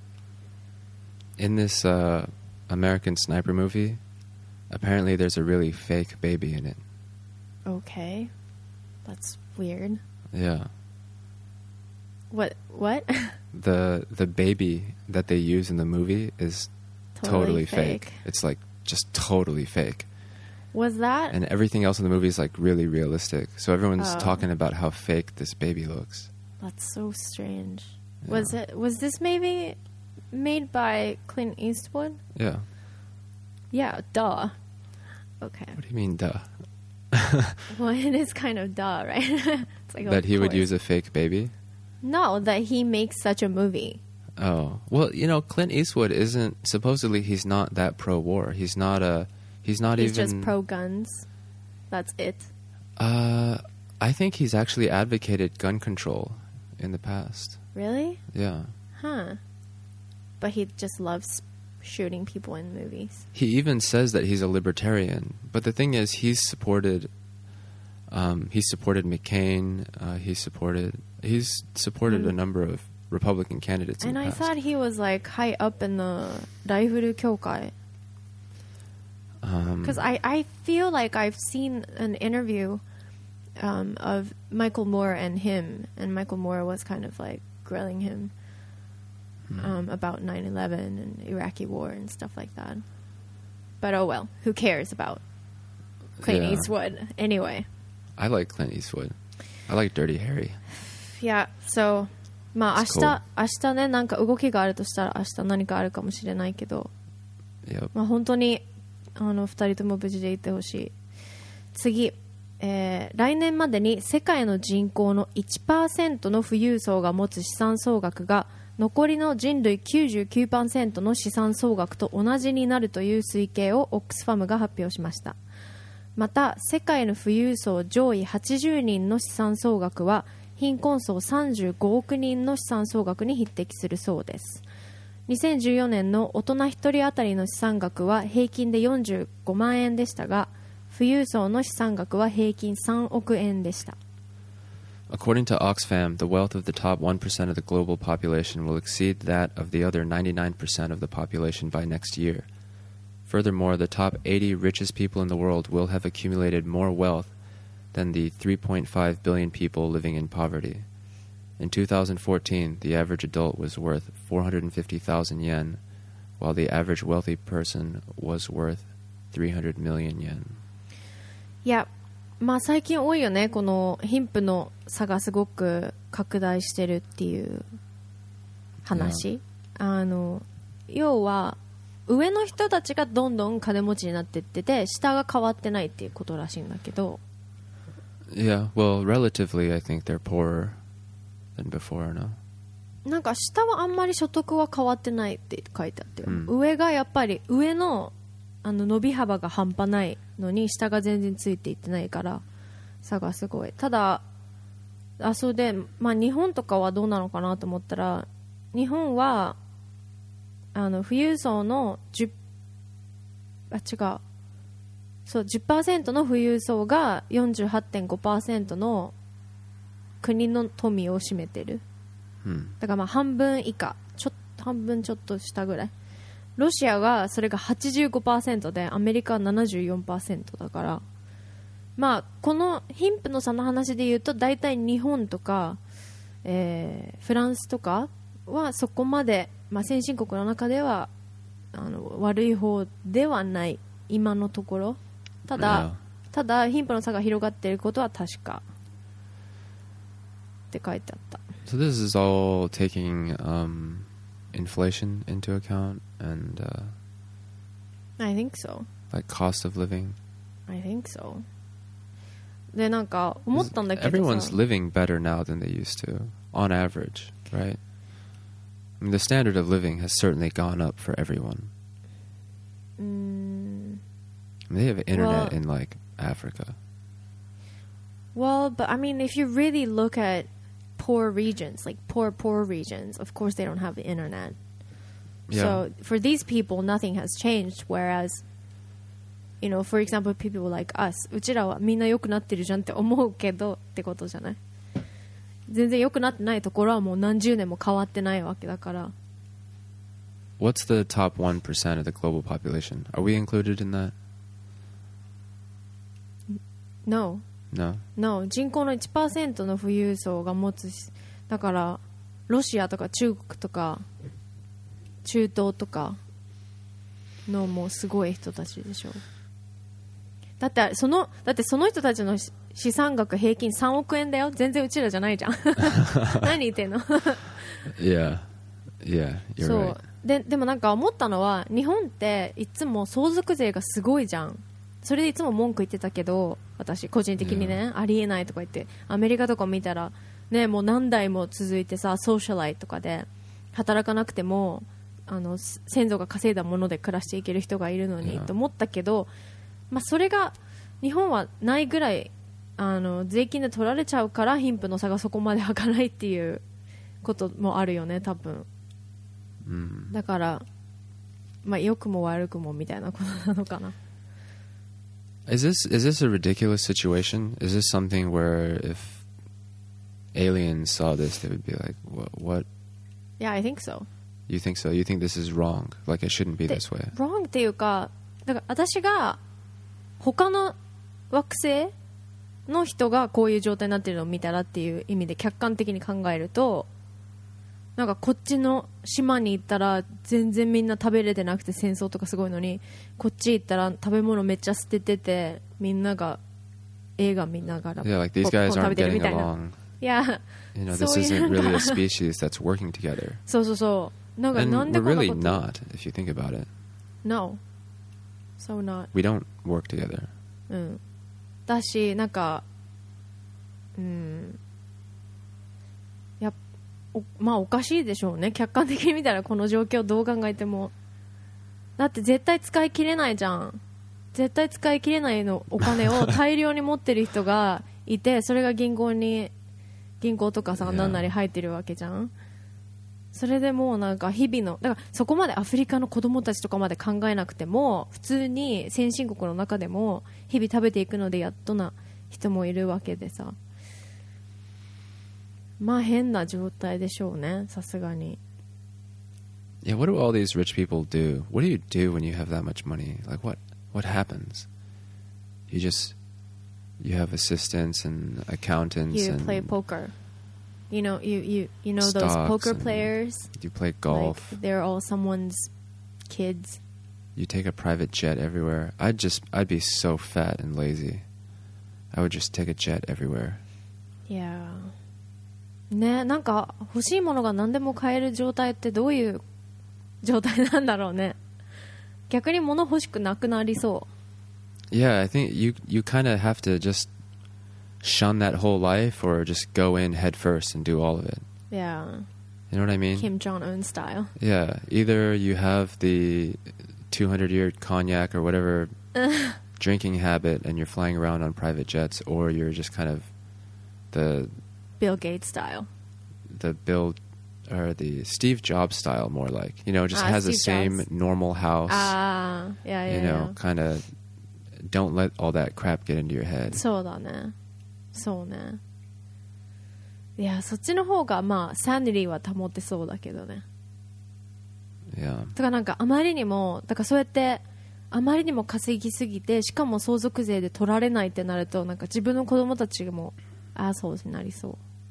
In this、uh, American sniper movie, apparently there's a really fake baby in it. Okay, that's weird. Yeah. What? What? the the baby that they use in the movie is totally, totally fake. fake. It's like just totally fake. Was that? And everything else in the movie is like really realistic. So everyone's oh. talking about how fake this baby looks. That's so strange. Yeah. Was it? Was this maybe made by Clint Eastwood? Yeah. Yeah. Duh. Okay. What do you mean, duh? Well, it is kind of duh, right? It's like, that he would use a fake baby? No, that he makes such a movie. Oh, well, you know, Clint Eastwood isn't, supposedly he's not that pro-war. He's not a, he's not he's even... He's just pro-guns. That's it. Uh, I think he's actually advocated gun control in the past. Really? Yeah. Huh. But he just loves shooting people in movies. He even says that he's a libertarian. But the thing is, he's supported, um, he supported McCain, uh, he supported, he's supported mm. a number of Republican candidates in and the I past. thought he was like high up in the Raifuru Kyokai. Because um, I, I feel like I've seen an interview um, of Michael Moore and him, and Michael Moore was kind of like grilling him hmm. um, about nine eleven and Iraqi war and stuff like that. But oh well, who cares about Clint yeah. Eastwood anyway? I like Clint Eastwood. I like Dirty Harry. Yeah, so まあ明日明日ねなんか動きがあるとしたら明日何かあるかもしれないけど、 yep. まあ本当にあのふたりとも無事でいてほしい。次、えー、来年までに世界の人口の いちパーセント の富裕層が持つ資産総額が残りの人類 きゅうじゅうきゅうパーセント の資産総額と同じになるという推計をオックスファムが発表しました。また世界の富裕層上位はちじゅうにんの資産総額は貧困層さんじゅうごおくにんの資産総額に匹敵するそうです。にせんじゅうよねんの大人ひとり当たりの資産額は平均でよんじゅうごまんえんでしたが、富裕層の資産額は平均さんおくえんでした。 According to Oxfam, the wealth of the top one percent of the global population will exceed that of the other ninety-nine percent of the population by next year. Furthermore, the top eighty richest people in the world will have accumulated more wealth than the three point five billion people living in poverty. In two thousand fourteen, the average adult was worth four hundred fifty thousand yen, while the average wealthy person was worth three hundred million yen. いや、まあ最近多いよね、この貧富の差がすごく拡大してるっていう話。あの要は上の人たちがどんどん金持ちになっていってて下が変わってないっていうことらしいんだけど。 Yeah, well, relatively, I think they're poorer than before, no? なんか下はあんまり所得は変わってないって書いてあって、 うん、 上がやっぱり上の、あの伸び幅が半端ないのに下が全然ついていってないから差がすごい。ただあそうで、まあ、日本とかはどうなのかなと思ったら、日本はあの富裕層のじゅうあ違うそう じゅっパーセント の富裕層が よんじゅうはちてんごパーセント の国の富を占めてる、うん、だからまあ半分以下ちょ半分ちょっと下ぐらい。ロシアがそれが はちじゅうごパーセント でアメリカは ななじゅうよんパーセント だから、まあ、この貧富の差の話で言うと大体日本とか、えー、フランスとかはそこまで、まあ、先進国の中ではあの悪い方ではない今のところ。ただ、yeah. ただ貧富の差が広がっていることは確かって書いてあった。 So this is all taking、um, inflation into account and、uh, I think so. Like cost of living. I think so. でなんか思ったんだけどさ、 Everyone's living better now than they used to on average, right? I mean, the standard of living has certainly gone up for everyone. Mm, I mean, they have internet well, in like Africa. Well, but I mean, if you really look at poor regions, like poor poor regions, of course they don't have the internet. Yeah. So for these people, nothing has changed. Whereas,You know, for example, people like us うちらはみんな良くなってるじゃんって思うけどってことじゃない。全然良くなってないところはもう何十年も変わってないわけだから。 What's the top one percent of the global population? Are we included in that? No. No? No. 人口の いちパーセント の富裕層が持つし、だからロシアとか中国とか中東とかのもうすごい人たちでしょ。だってそのだってその人たちの資産額平均さんおくえんだよ。全然うちらじゃないじゃん。何言ってんの。 Yeah, yeah, you're そう right. ででもなんか思ったのは、日本っていつも相続税がすごいじゃん。それでいつも文句言ってたけど、私個人的にね、 yeah. ありえないとか言って、アメリカとか見たらね、もう何代も続いてさ、ソーシャライとかで働かなくてもあの先祖が稼いだもので暮らしていける人がいるのに、yeah. と思ったけど、まあ、それが日本はないぐらいあの税金で取られちゃうから貧富の差がそこまで開かないっていうこともあるよね多分、うん、だから、まあ、良くも悪くもみたいなことなのかな。 Is this, is this a ridiculous situation? Is this something where if aliens saw this they would be like what? what? Yeah, I think so. You think so? You think this is wrong? Like it shouldn't be this way? Wrong っていうか、だから私が他の惑星の人がこういう状態になってるのを見たらっていう意味で客観的に考えると、なんかこっちの島に行ったら全然みんな食べれてなくて戦争とかすごいのに、こっち行ったら食べ物めっちゃ捨てててみんなが映画見ながら Yeah, like these guys aren't getting along. Yeah. You know, this isn't really a species that's working together. そうそうそう。なんかなんで And こんな we're こと really not, if you think about it. No. So not. We don't work together. うん。だし、なんか、うん。やっおまあおかしいでしょうね。客観的に見たらこの状況どう考えても。だって絶対使い切れないじゃん。絶対使い切れないのお金を大量に持ってる人がいて、それが銀行に、銀行とかさ、なんなり入ってるわけじゃん。それでもうなんか日々のだからそこまでアフリカの子供たちとかまで考えなくても普通に先進国の中でも日々食べていくのでやっとな人もいるわけでさ、まあ変な状態でしょうね、さすがに。 Yeah, what do all these rich people do? What do you do when you have that much money? Like what what happens? You just you have assistants and accountants You and play poker. You know, you, you, you know those poker players? You play golf. Like they're all someone's kids. You take a private jet everywhere. I'd just, I'd be so fat and lazy. I would just take a jet everywhere. Yeah. ね、なんか欲しいものが何でも買える状態ってどういう状態なんだろうね。 逆に物欲しくなくなりそう。 Yeah, I think you you kind of have to just shun that whole life or just go in head first and do all of it. Yeah. You know what I mean? Kim Jong-un style. Yeah, either you have the two hundred year cognac or whatever drinking habit and you're flying around on private jets, or you're just kind of the Bill Gates style. The Bill or the Steve Jobs style, more like, you know, just ah, has Steve the same Jobs. normal house. Ah, yeah, yeah, you know, yeah. kind of don't let all that crap get into your head. そうだね。そうね。いや、そっちの方がまあサニティは保ってそうだけどね。 Yeah. だからなんかあまりにも、だからそうやってあまりにも稼ぎすぎて、しかも相続税で取られないってなると、なんか自分の子供たちもアーソーになりそう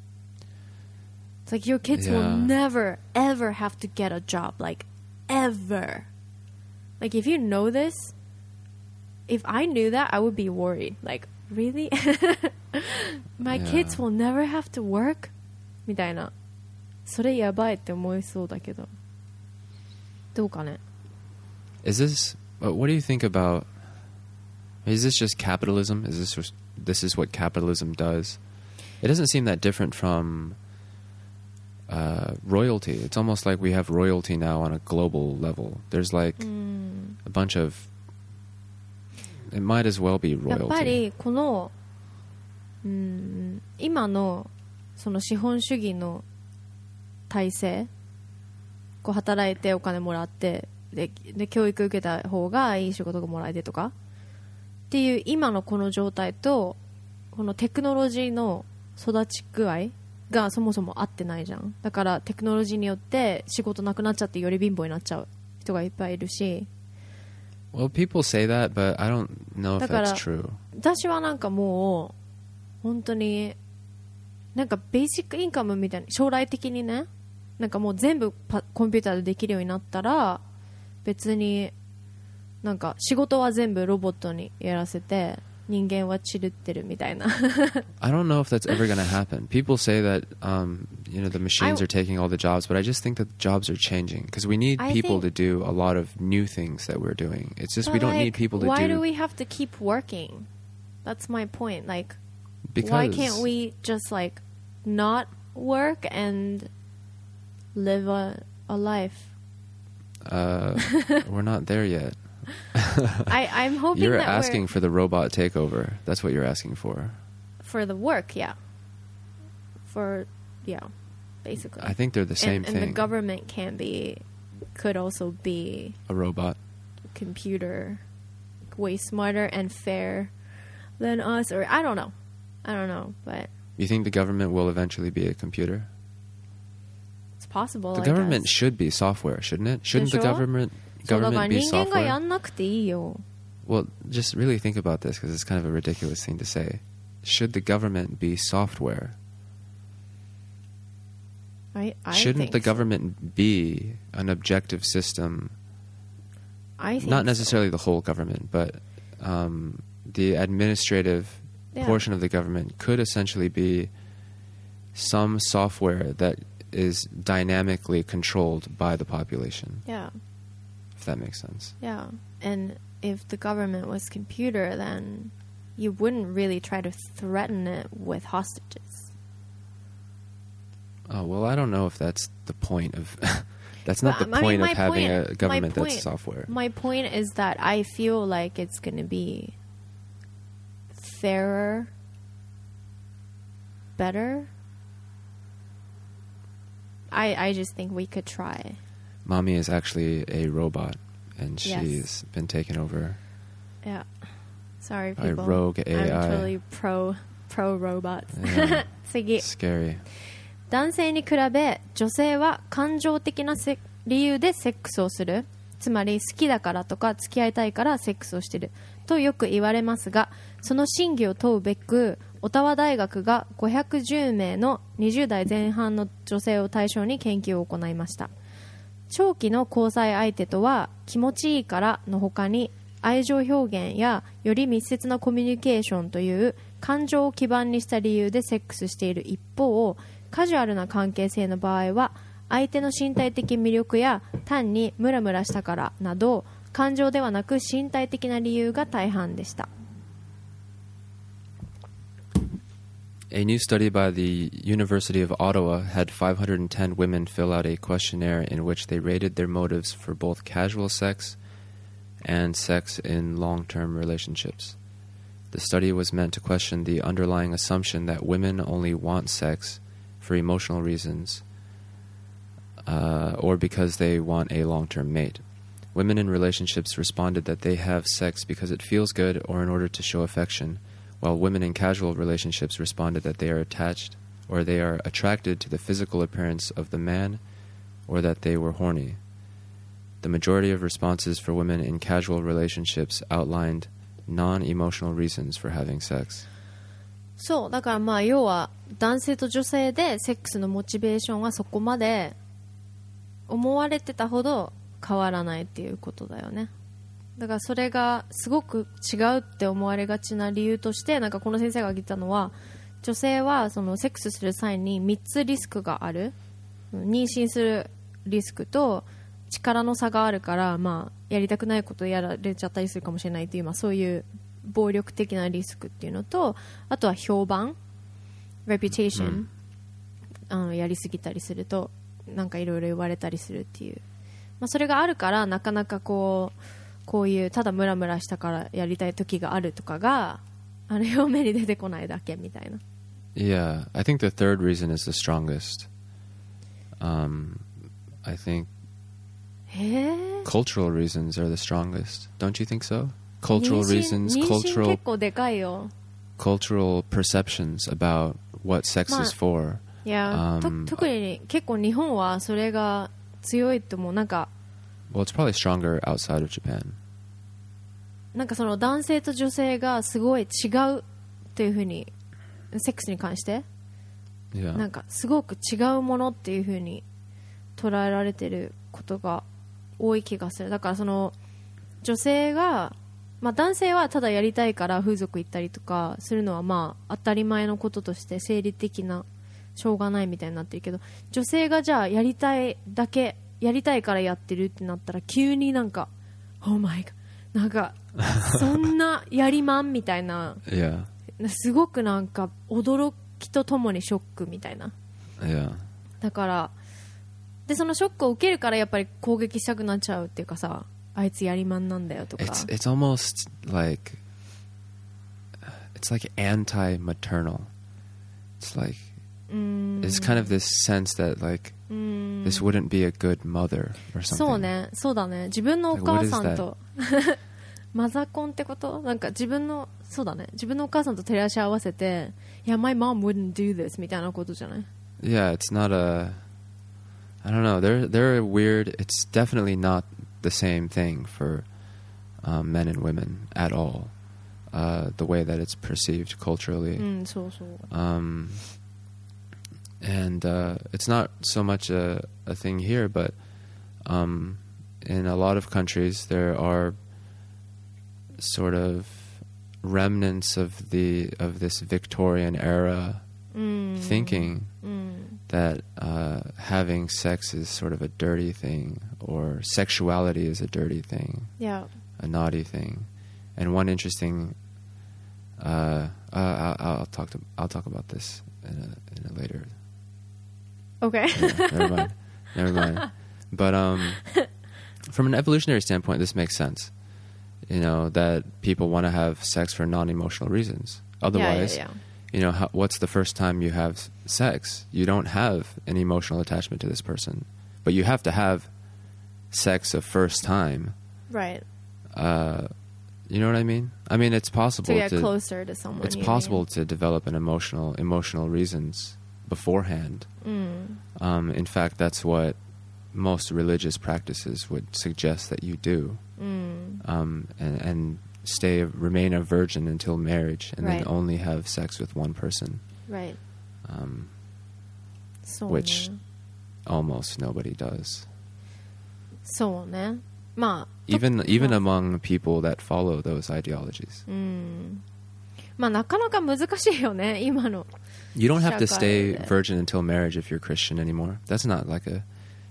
。It's like your kids Yeah. will never ever have to get a job, like ever. Like if you know this, if I knew that, I would be worried. Like really, my Yeah. kids will never have to work みたいな。それやばいって思いそうだけど。どうかね。 Is this what do you think about? Is this just capitalism? Is this this is what capitalism does? It doesn't seem that different from uh, royalty. It's almost like we have royalty now on a global level. There's like mm. a bunch of. It might as well be royalty. やっぱりこの、うん、今のその資本主義の体制、こう働いてお金もらって。で, で教育受けた方がいい仕事がもらえてとかっていう今のこの状態とこのテクノロジーの育ち具合がそもそも合ってないじゃん。だからテクノロジーによって仕事なくなっちゃってより貧乏になっちゃう人がいっぱいいるし。 Well, people say that, but I don't know if that's true. 私はなんかもう本当になんかベーシックインカムみたいに将来的にね、なんかもう全部パコンピューターでできるようになったら別になんか仕事は全部ロボットにやらせて人間はチルってるみたいな I don't know if that's ever going to happen. People say that um, you know the machines I, are taking all the jobs, but I just think that jobs are changing because we need I people think, to do a lot of new things that we're doing. It's just we don't like, need people to why do. Why do we have to keep working? That's my point. Like, because why can't we just like not work and live a, a life? Uh, we're not there yet. I, I'm hoping you're that asking we're, for the robot takeover. That's what you're asking for. For the work, yeah. For yeah, basically. I think they're the same and, thing. And the government can be, could also be a robot, computer, way smarter and fair than us, or I don't know, I don't know, but you think the government will eventually be a computer? It's possible. The I government guess. should be software, shouldn't it? Shouldn't the Sure. government government be 人間がや software? んなくていいよ。 Well, just really think about this because it's kind of a ridiculous thing to say. Should the government be software? I, I Shouldn't think the so. government be an objective system? I think Not so. necessarily the whole government, but um, the administrative Yeah. portion of the government could essentially be some software that is dynamically controlled by the population. Yeah, If that makes sense. yeah. And if the government was computer, then you wouldn't really try to threaten it with hostages. Oh, well, I don't know if that's the point of... that's not But, the I point mean, of my having point- a government my that's point- software. My point is that I feel like it's going to be fairer, better. I I just think we could try. Mommy is actually a robot, and she's Yes. been taken over Yeah. Sorry, by people. rogue A I. I'm totally pro pro robots. Yeah. 次。 Scary. 男性に比べ女性は感情的なせ理由でセックスをする、つまり好きだからとか付き合いたいからセックスをしているとよく言われますが、その真偽を問うべくオタワ大学がごひゃくじゅうめいのにじゅうだいぜん半の女性を対象に研究を行いました。長期の交際相手とは気持ちいいからの他に愛情表現やより密接なコミュニケーションという感情を基盤にした理由でセックスしている一方、カジュアルな関係性の場合は相手の身体的魅力や単にムラムラしたからなど感情ではなく身体的な理由が大半でした。 A new study by the University of Ottawa had five hundred ten women fill out a questionnaire in which they rated their motives for both casual sex and sex in long-term relationships. The study was meant to question the underlying assumption that women only want sex for emotional reasons uh, or because they want a long-term mate. Women in relationships responded that they have sex because it feels good or in order to show affection, while women in casual relationships responded that they are attached or they are attracted to the physical appearance of the man or that they were horny. The majority of responses for women in casual relationships outlined non-emotional reasons for having sex. そうだからまあ要は男性と女性でセックスのモチベーションはそこまで思われてたほど変わらないっていうことだよね。だからそれがすごく違うって思われがちな理由としてなんかこの先生が挙げたのは女性はそのセックスする際にみっつリスクがある。妊娠するリスクと力の差があるから、まあ、やりたくないことをやられちゃったりするかもしれないという、まあ、そういう暴力的なリスクっていうのとあとは評判 reputation、うん、あのやりすぎたりするとなんかいろいろ言われたりするっていう、まあ、それがあるからなかなかこうこういうただムラムラしたからやりたい時があるとかがあれ表面に出てこないだけみたいな。 Yeah, I think the third reason is the strongest. Um, I think cultural reasons are the strongest. Don't you think so? Cultural reasons, cultural, cultural perceptions about what sex is for. Yeah, um, 特に結構日本はそれが強いと思う。なんか Well, it's probably stronger outside of Japan. なんかその男性と女性がすごい違うっていう風にセックスに関して、 yeah. なんかすごく違うものっていう風に捉えられてることが多い気がする。だからその女性が、まあ、男性はただやりたいから風俗行ったりとかするのはまあ当たり前のこととして生理的なしょうがないみたいになってるけど、女性がじゃあやりたいだけやりたいからやってるってなったら急になんか Oh my God なんかそんなやりまんみたいな、 yeah. すごくなんか驚きとともにショックみたいな、 yeah. だからでそのショックを受けるからやっぱり攻撃したくなっちゃうっていうかさ、あいつやりまんなんだよとか。 It's, it's almost like it's like anti-maternal. It's like it's kind of this sense that like this wouldn't be a good mother or something. そうね、そうだね。自分のお母さんとマザコンってこと？なんか自分のそうだね。自分のお母さんと照らし合わせて、いや my mom wouldn't do this みたいなことじゃない？ Yeah, it's not a I don't know. They're they're weird. It's definitely not the same thing for um, men and women at all. Uh, the way that it's perceived culturally. うん、そうそう。 Um, and uh, it's not so much a, a thing here, but um, in a lot of countries there are sort of remnants of the of this Victorian era mm. thinking mm. that uh, having sex is sort of a dirty thing, or sexuality is a dirty thing, yeah. a naughty thing. And one interesting, uh, uh, I'll, I'll talk to I'll talk about this in a, in a later. Okay. Yeah, never mind. Never mind. But um, from an evolutionary standpoint, this makes sense. You know, that people want to have sex for non-emotional reasons. Otherwise, yeah, yeah, yeah. you know, how, what's the first time you have sex? You don't have an emotional attachment to this person, but you have to have sex a first time. Right. Uh, you know what I mean? I mean, it's possible to get to, closer to someone. It's possible mean. to develop an emotional emotional reasons beforehand. Mm. Um, in fact, that's what most religious practices would suggest that you do. Mm. Um, and, and stay, remain a virgin until marriage, and right. then only have sex with one person. Right. Um, so which ね almost nobody does. そうね。まあ Even even among people that follow those ideologies. うん。まあなかなか難しいよね、今の。 You don't have to stay virgin until marriage if you're Christian anymore. That's not like a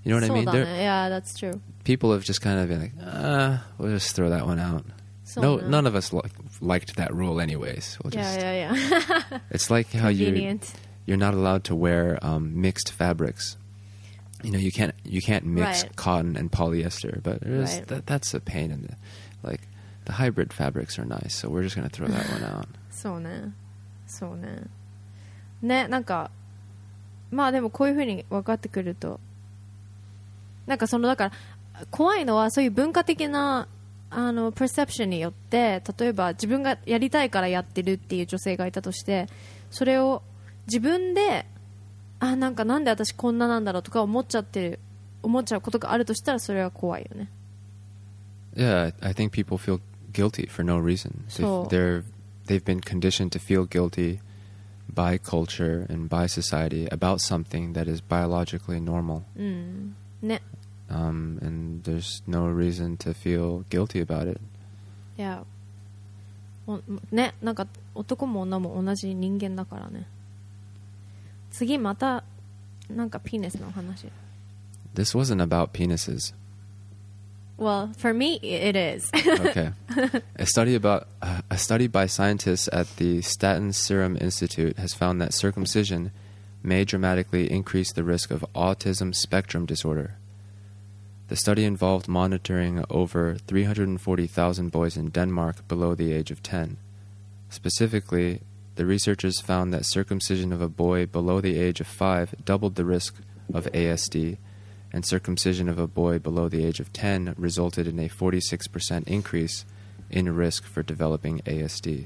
You know what I そう mean? だ There, ね。Yeah, that's true. people have just kind of been like, ah, we'll just throw that one out. そ No, うね none of us li- liked that rule, anyways. We'll just. Yeah, yeah, yeah. It's like how you Convenient. you're not allowed to wear um, mixed fabrics. You know, you can't you can't mix Right. cotton and polyester, but there's- Right. that, that's a pain in the like. The hybrid fabrics are nice, so we're just gonna throw that one out. そうね。そうね。ね、なんか、まあでもこういう風に分かってくると、なんかそのだから怖いのはそういう文化的なあのパーセプションによって、例えば自分がやりたいからやってるっていう女性がいたとして、それを自分であなんかなんで私こんななんだろうとか思っちゃってる思っちゃうことがあるとしたらそれは怖いよね。 Yeah, I think people feel guilty for no reason. So- They've, they're they've been conditioned to feel guilty by culture and by society about something that is biologically normal. うんね。 Um, and there's no reason to feel guilty about it. いやおね、なんか男も女も同じ人間だからね。次またなんかピーネスの話。 This wasn't about penises. Well, for me it is. Okay. A study about uh, a study by scientists at the Staten Serum Institute has found that circumcision may dramatically increase the risk of autism spectrum disorder. The study involved monitoring over three hundred forty thousand boys in Denmark below the age of ten. Specifically, the researchers found that circumcision of a boy below the age of five doubled the risk of A S D, and circumcision of a boy below the age of ten resulted in a forty-six percent increase in risk for developing A S D.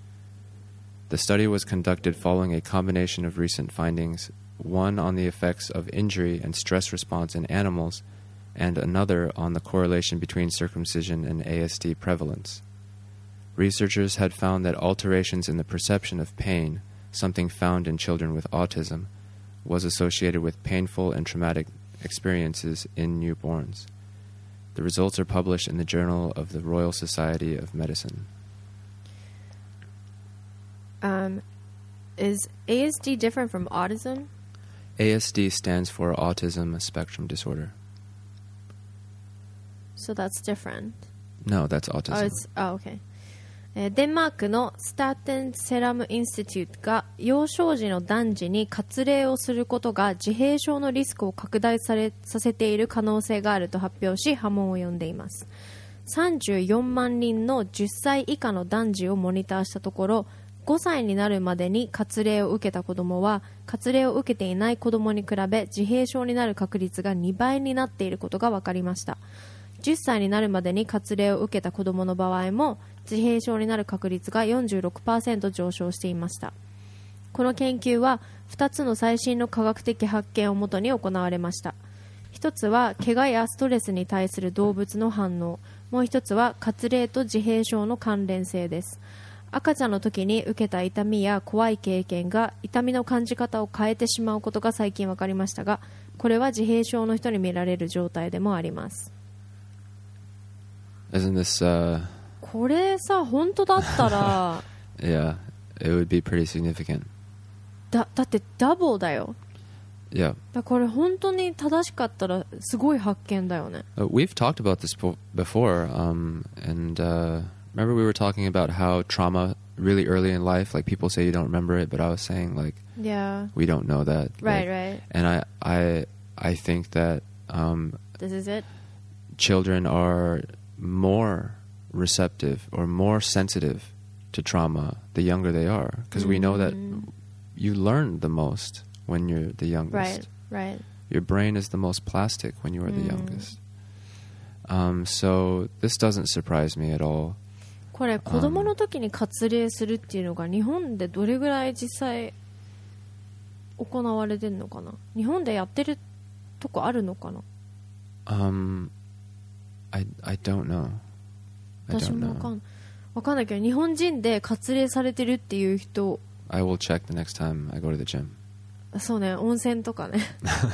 The study was conducted following a combination of recent findings, one on the effects of injury and stress response in animals, and another on the correlation between circumcision and A S D prevalence. Researchers had found that alterations in the perception of pain, something found in children with autism, was associated with painful and traumatic experiences in newborns. The results are published in the Journal of the Royal Society of Medicine. Um, is A S D different from autism? A S D stands for Autism Spectrum Disorder. So that's different. No, that's autism. Oh, it's, oh, okay. えーデンマークのスターテンセラムインスティテュートが幼少時の男児に割礼をすることが自閉症のリスクを拡大されさせている可能性があると発表し波紋を呼んでいます。さんじゅうよんまんにんのじゅっさい以下の男児をモニターしたところ、ごさいになるまでに割礼を受けた子どもは割礼を受けていない子どもに比べ自閉症になる確率がにばいになっていることが分かりました。じゅっさいになるまでに割礼を受けた子どもの場合も自閉症になる確率が よんじゅうろくパーセント 上昇していました。この研究はふたつの最新の科学的発見をもとに行われました。ひとつは怪我やストレスに対する動物の反応、もうひとつは割礼と自閉症の関連性です。赤ちゃんの時に受けた痛みや怖い経験が痛みの感じ方を変えてしまうことが最近分かりましたが、これは自閉症の人に見られる状態でもあります。 Isn't this, uh... これさ、本当だったら yeah, it would be pretty significant. だ, だってダブルだよ。 Yeah. だこれ本当に正しかったらすごい発見だよね。 Uh, we've talked about this po- before, um, and uh, remember we were talking about how trauma really early in life, like people say you don't remember it, but I was saying like Yeah. we don't know that. Right, like, right. And I, I, I think that um, This is it. children are more receptive or more sensitive to trauma the younger they are, because we know that you learn the most when you're the youngest. Right, right. Your brain is the most plastic when you are the youngest. Um, so this doesn't surprise me at all. これ子供の時に割礼するっていうのが日本でどれぐらい実際行われてんのかな。日本でやってるとこあるのかな。 Um, I I don't know. I 私 don't もわか know. んわかんないけど日本人で割礼されてるっていう人、 I will check the next time I go to the gym. そうね、温泉とかね。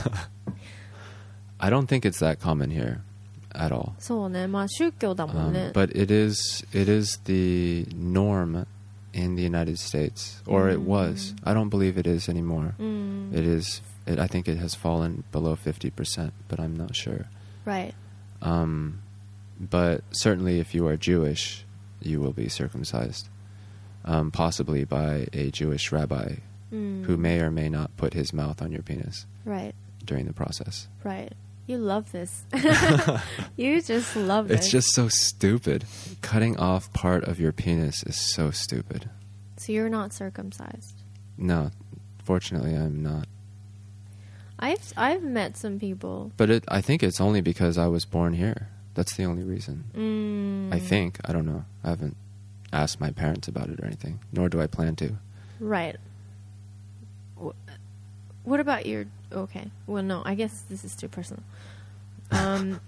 I don't think it's that common here at all. そうね、まあ宗教だもん Um, ね。 but it is it is the norm in the United States, or it was. I don't believe it is anymore. うん、 It is It, I think it has fallen below fifty percent, but I'm not sure. Right. Um, but certainly if you are Jewish, you will be circumcised, um, possibly by a Jewish rabbi Mm. who may or may not put his mouth on your penis Right. during the process. Right. You love this. You just love It's it. just so stupid. Cutting off part of your penis is so stupid. So you're not circumcised. No, fortunately I'm not. I've I've met some people. But it, I think it's only because I was born here. That's the only reason. Mm. I think. I don't know. I haven't asked my parents about it or anything, nor do I plan to. Right. Wh- What about your... Okay. Well, no. I guess this is too personal. Um,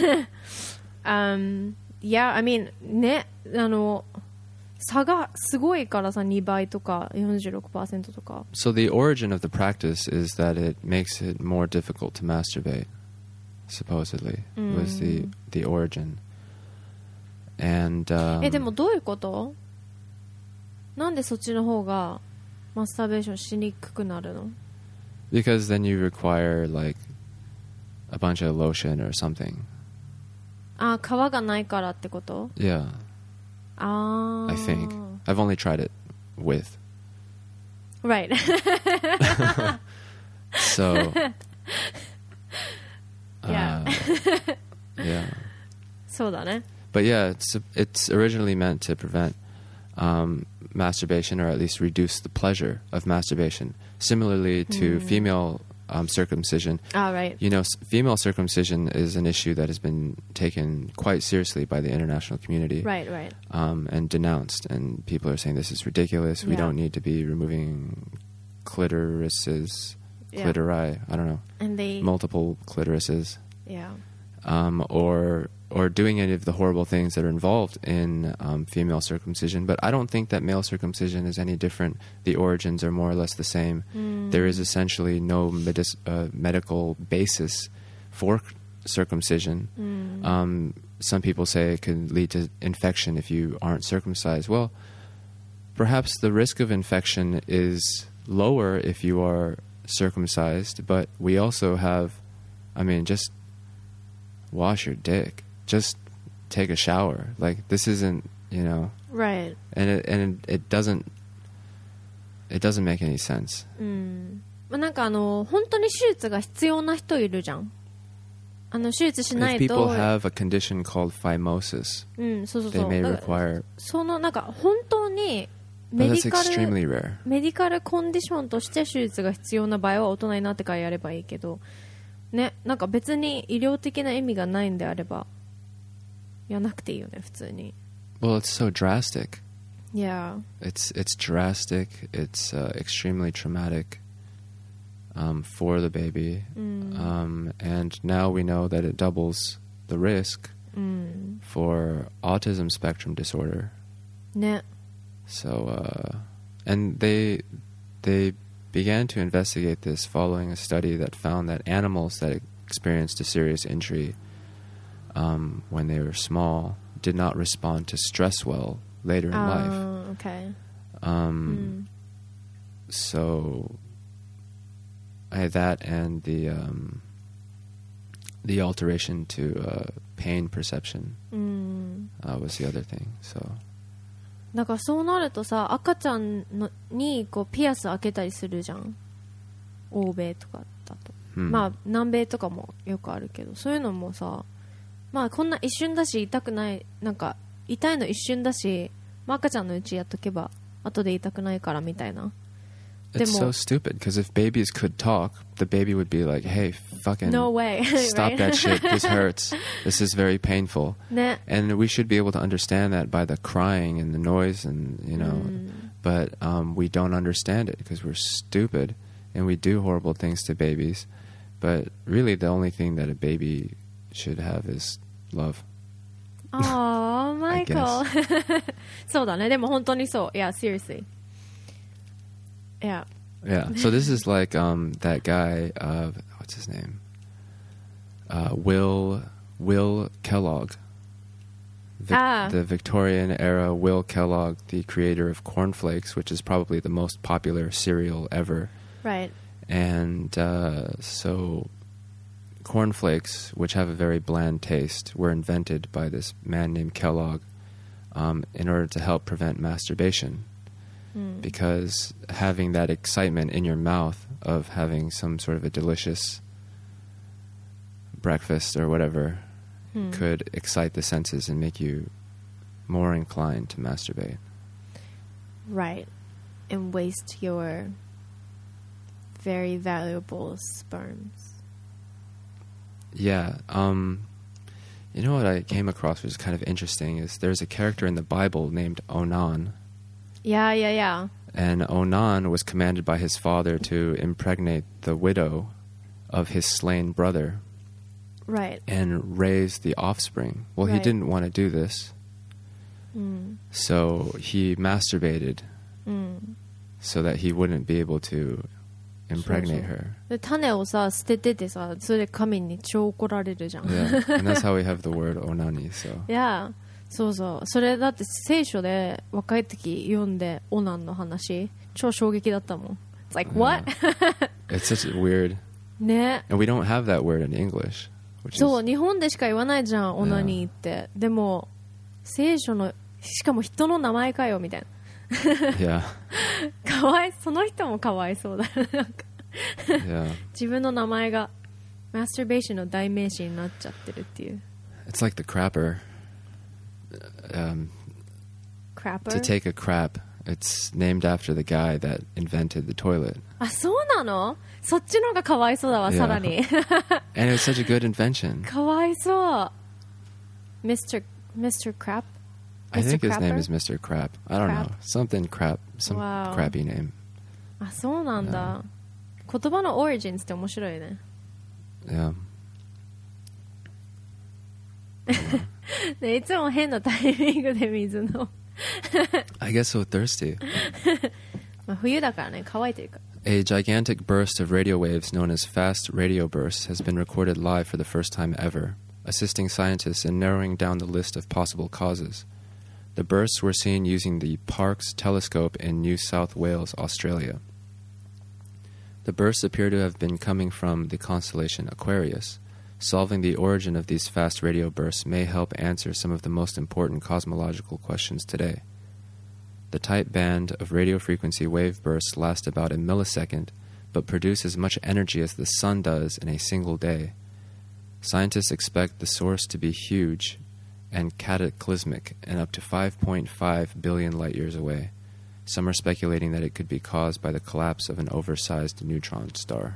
um, yeah, I mean, ね、あの、差がすごいからさ、にばいとか よんじゅうろくパーセント とか。 So the origin of the practice is that it makes it more difficult to masturbate, supposedly, was the, the origin. And, um, え、でもどういうこと？なんでそっちの方がマスターベーションしにくくなるの？ because then you require like a bunch of lotion or something. あ、皮がないからってこと？ Yeah, あー I think. I've only tried it with. Right. So, Yeah. uh, yeah. そうだね。 But yeah, it's it's originally meant to prevent um, masturbation, or at least reduce the pleasure of masturbation. Similarly to female um, circumcision, Ah, right. you know, s- female circumcision is an issue that has been taken quite seriously by the international community, Right, right. um, and denounced. And people are saying this is ridiculous. We Yeah. don't need to be removing clitorises, Yeah. clitori. I don't know, And they... multiple clitorises. Yeah. Um, or or doing any of the horrible things that are involved in um, female circumcision. But I don't think that male circumcision is any different. The origins are more or less the same. Mm. There is essentially no medis- uh, medical basis for c- circumcision. Mm. Um, some people say it could lead to infection if you aren't circumcised. Well, perhaps the risk of infection is lower if you are circumcised, but we also have, I mean, just wash your dick. Just take a shower. Like, this isn't, you know, Right. and it and it, it doesn't it doesn't make any sense. うん。まあ、なんかあの、本当に手術が必要な人いるじゃん。あの、手術しな If い people と。 have a condition called phimosis, うん、そうそう they そう。 may だから require, その、なんか本当に but メデ that's ィカル、 extremely rare. メディカルコンディションとして手術が必要な場合は大人になってからやればいいけど、ね、なんか別に医療的な意味がないんであれば、やらなくていいよね、普通に。 Well, it's so drastic. Yeah. It's it's drastic. It's uh, extremely traumatic um, for the baby, うん。 um, and now we know that it doubles the risk うん。 for autism spectrum disorder. ね。 So, uh, and they they began to investigate this following a study that found that animals that experienced a serious injury um, when they were small did not respond to stress well later in life. あー、okay. Um, So, I, that and the um, the alteration to uh, pain perception うん。 uh, was the other thing. So. だからそうなるとさ、赤ちゃんのにこうピアス開けたりするじゃん、欧米とかだと、 Hmm. まあ南米とかもよくあるけど、そういうのもさ、まあこんな一瞬だし痛くない、なんか痛いの一瞬だし、まあ、赤ちゃんのうちやっとけば後で痛くないからみたいな。 It's so Demo- stupid because if babies could talk, the baby would be like, "Hey, fucking No way. stop Right? that shit! This hurts. This is very painful." ね。 And we should be able to understand that by the crying and the noise, and you know. But um, we don't understand it because we're stupid and we do horrible things to babies. But really, the only thing that a baby should have is love. ああ、マイコル。そうだね。でも本当にそう。Yeah, seriously. Yeah. Yeah. So this is like um, that guy. Uh, what's his name? Uh, Will Will Kellogg. Vic- Ah. The Victorian era Will Kellogg, the creator of Corn Flakes, which is probably the most popular cereal ever. Right. And uh, so cornflakes, which have a very bland taste, were invented by this man named Kellogg um, in order to help prevent masturbation. Mm. Because having that excitement in your mouth of having some sort of a delicious breakfast or whatever mm. could excite the senses and make you more inclined to masturbate. Right. And waste your very valuable sperms. Yeah. Um, you know what I came across, which is kind of interesting, is there's a character in the Bible named Onan. Yeah, yeah, yeah. And Onan was commanded by his father to impregnate the widow of his slain brother. Right. And raise the offspring. Well, right. he didn't want to do this. Mm. So he masturbated mm. so that he wouldn't be able to impregnate her. で種をさ捨てててさそれで神に超怒られるじゃん。 Yeah, and that's how we have the word onani. So. Yeah, そうそう。それだって聖書で若い時読んでオナンの話超衝撃だったもん。It's like what? Yeah. It's such a weird. ね。 And we don't have that word in English. Which そう is... 日本でしか言わないじゃんオナニーって。でも聖書のしかも人の名前かよみたいな。 Yeah. かわいその人もかわいそうだねなんか、 yeah. 自分の名前がマスターベーションの代名詞になっちゃってるっていう。 It's like the crapper. Um, crapper? To take a crap. It's named after the guy that invented the toilet. あ、そうなの？そっちの方がかわいそうだわ、 Yeah. さらに。 And it's such a good invention. かわいそう。ミスター Mister Crap? I think his Crapper? name is Mister Crap. I don't Crap? know. Something crap. Some Wow. crappy name. あ、そうなんだ。言葉のオリジンって面白いね。 Yeah. ね、いつも変なタイミングで水の。 I get so thirsty. まあ冬だからね、乾いてるから。 A gigantic burst of radio waves known as fast radio bursts has been recorded live for the first time ever, assisting scientists in narrowing down the list of possible causes. The bursts were seen using the Parkes telescope in New South Wales, Australia. The bursts appear to have been coming from the constellation Aquarius. Solving the origin of these fast radio bursts may help answer some of the most important cosmological questions today. The tight band of radio frequency wave bursts last about a millisecond, but produce as much energy as the sun does in a single day. Scientists expect the source to be huge and cataclysmic and up to five point five billion light-years away. Some are speculating that it could be caused by the collapse of an oversized neutron star.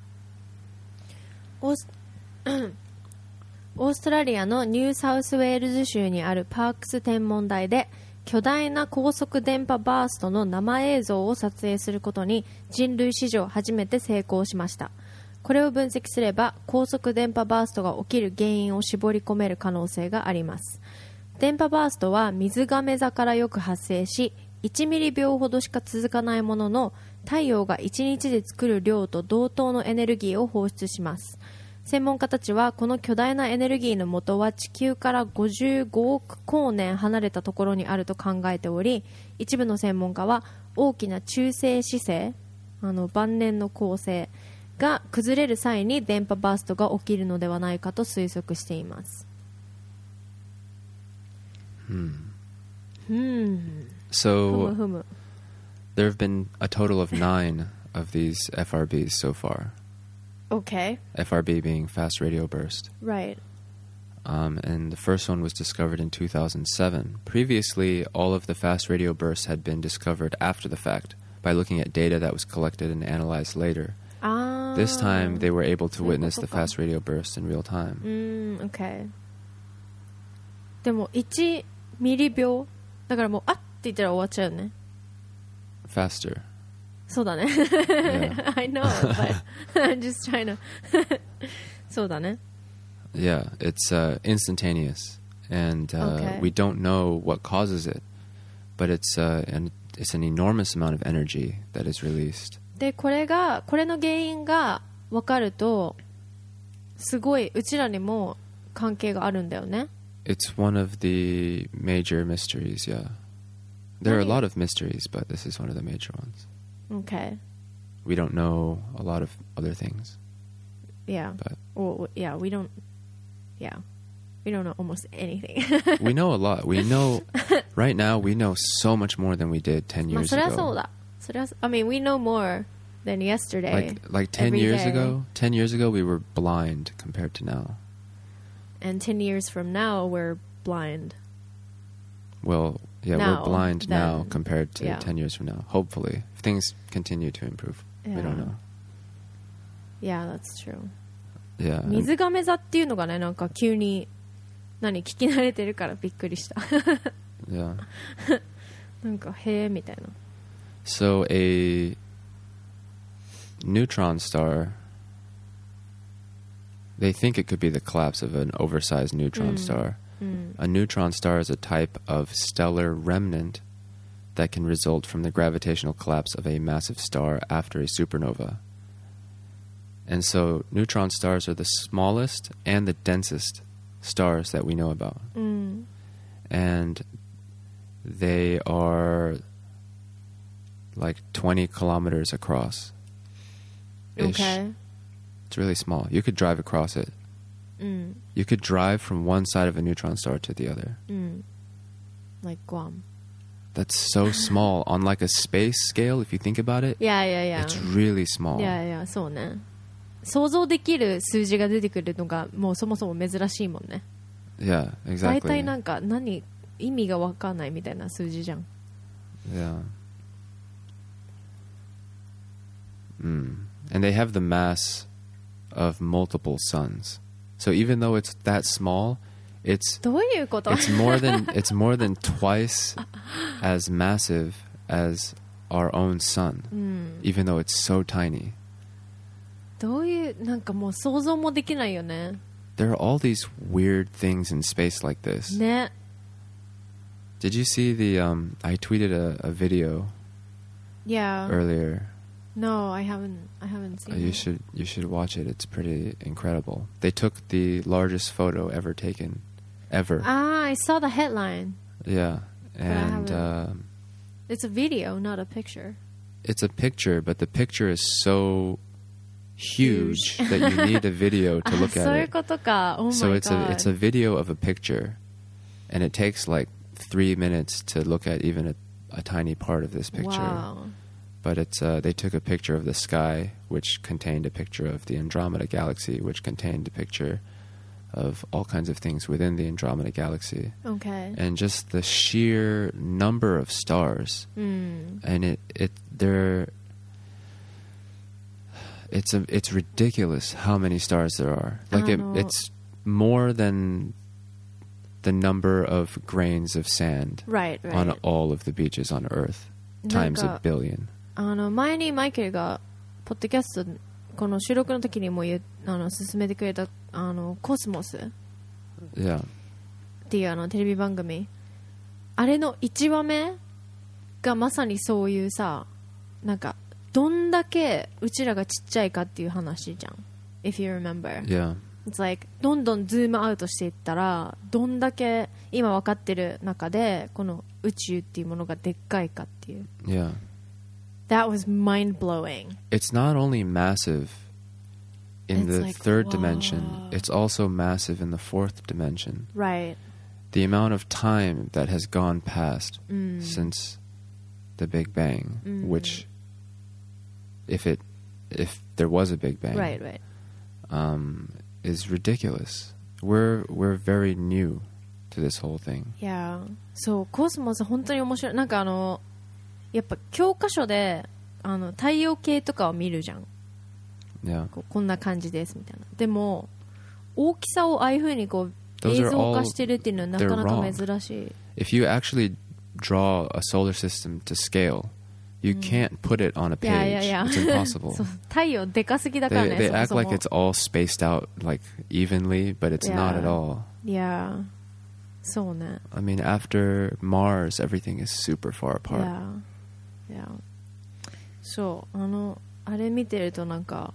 オースオーストラリアのニューサウスウェールズ州にあるパークス天文台で巨大な高速電波バーストの生映像を撮影することに人類史上初めて成功しました。これを分析すれば高速電波バーストが起きる原因を絞り込める可能性があります。電波バーストは水亀座からよく発生しいちミリびょうほどしか続かないものの太陽がいちにちで作る量と同等のエネルギーを放出します。専門家たちはこの巨大なエネルギーの元は地球からごじゅうごおくこうねん離れたところにあると考えており、一部の専門家は大きな中性子星、あの晩年の恒星が崩れる際に電波バーストが起きるのではないかと推測しています。 Hmm. Hmm. So ふむふむ there have been a total of nine of these F R Bs so far. Okay. F R B being fast radio burst. Right. Um, and the first one was discovered in two thousand seven. Previously, all of the fast radio bursts had been discovered after the fact by looking at data that was collected and analyzed later. Ah. This time, they were able to witness the fast radio bursts in real time. Mm, okay. でもいちミリびょうだからもうあって言ったら終わっちゃうね。 Faster. そうだね。 Yeah. I know, but I'm just trying to. そうだね。 Yeah, it's uh, instantaneous, and uh, Okay. we don't know what causes it, but it's uh, an it's an enormous amount of energy that is released. でこれがこれの原因が分かるとすごいうちらにも関係があるんだよね。 It's one of the major mysteries. Yeah, there are a lot of mysteries, but this is one of the major ones. Okay. we don't know a lot of other things. Yeah. But Well, yeah, we don't. Yeah, we don't know almost anything. we know a lot. We know right now. We know so much more than we did ten まあ years それはそう ago. だ。それは I mean, we know more than yesterday. Like like ten every years day. ago. Ten years ago, we were blind compared to now. And ten years from now, we're blind. Well, yeah, Now, we're blind then, now compared to yeah. ten years from now. Hopefully, if things continue to improve. We Yeah. don't know. Yeah, that's true. Yeah. and- 水亀座っていうのがね、なんか急に何聞き慣れてるからびっくりした。 yeah. なんかへえみたいな。 So a neutron star, they think it could be the collapse of an oversized neutron Mm. star. うん。 A neutron star is a type of stellar remnant that can result from the gravitational collapse of a massive star after a supernova. And so neutron stars are the smallest and the densest stars that we know about. うん。 And they are like twenty kilometers across. Ish. Okay. It's really small. You could drive across it. うん。 You could drive from one side of a neutron star to the other. うん。Like Guam. That's so small. On like a space scale, if you think about it, いやいやいや。 it's really small. いやいや、そうね。想像できる数字が出てくるのがもうそもそも珍しいもんね。 Yeah, 大 exactly. 体なんか何意味がわかんないみたいな数字じゃん。 Yeah. Mm. And they have the mass of multiple suns. So even though it's that small, it's どういうこと？ it's more than it's more than twice as massive as our own sun. うん。 Even though it's so tiny. どういうなんかもう想像もできないよね。 There are all these weird things in space like this. ね。 Did you see the um I tweeted a, a video Yeah. earlier. No, I haven't. I haven't Uh, seen you it. should you should watch it. It's pretty incredible. They took the largest photo ever taken ever. Ah, I saw the headline. Yeah. I And haven't. uh, It's a video, not a picture. it's a picture, but the picture is so huge that you need a video to あ、 look そうい at う it. ことか。Oh my So it's god. a it's a video of a picture, and it takes like three minutes to look at even a, a tiny part of this picture. Wow. But it's uh, they took a picture of the sky, which contained a picture of the Andromeda Galaxy, which contained a picture of all kinds of things within the Andromeda Galaxy, Okay. and just the sheer number of stars. うん。 And it it they're it's a it's ridiculous how many stars there are. Like it, あの、 it's more than the number of grains of sand Right, right. on all of the beaches on Earth なん times a か billion. あの前にマイケルがポッドキャストこの収録の時にも言うあの勧めてくれたあのコスモスっ Yeah. ていうあのテレビ番組、あれのいちわめがまさにそういうさ、なんかどんだけうちらがちっちゃいかっていう話じゃん。If you remember. Yeah. It's like どんどんズームアウトしていったらどんだけ今分かってる中でこの宇宙っていうものがでっかいかっていう。 Yeah. That was mind blowing. It's not only massive in It's the like, third wow. dimension, it's also massive in the fourth dimension. Right. The amount of time that has gone past Mm. since the Big Bang, Mm. which if it if there was a Big Bang, Right, right. um, is ridiculous. We're we're very new to this whole thing. いやー、そうコスモス本当に面白い。なんかあのやっぱ教科書であの太陽系とかを見るじゃん。 Yeah. こうこんな感じですみたいな。でも大きさをああいう風にこう Those 映 are 像 all 化してるっていうのはなかなか珍しい。 If you actually draw a solar system to scale, you can't put it on a page. Yeah, yeah, yeah. It's impossible. そう太陽でかすぎだから They ね。 they そも act そも like it's all spaced out like evenly, but it's not at Yeah. all. いやー、そうね。 I mean, after Mars, everything is super far い apart. やー、いやー、そうあのあれ見てるとなんか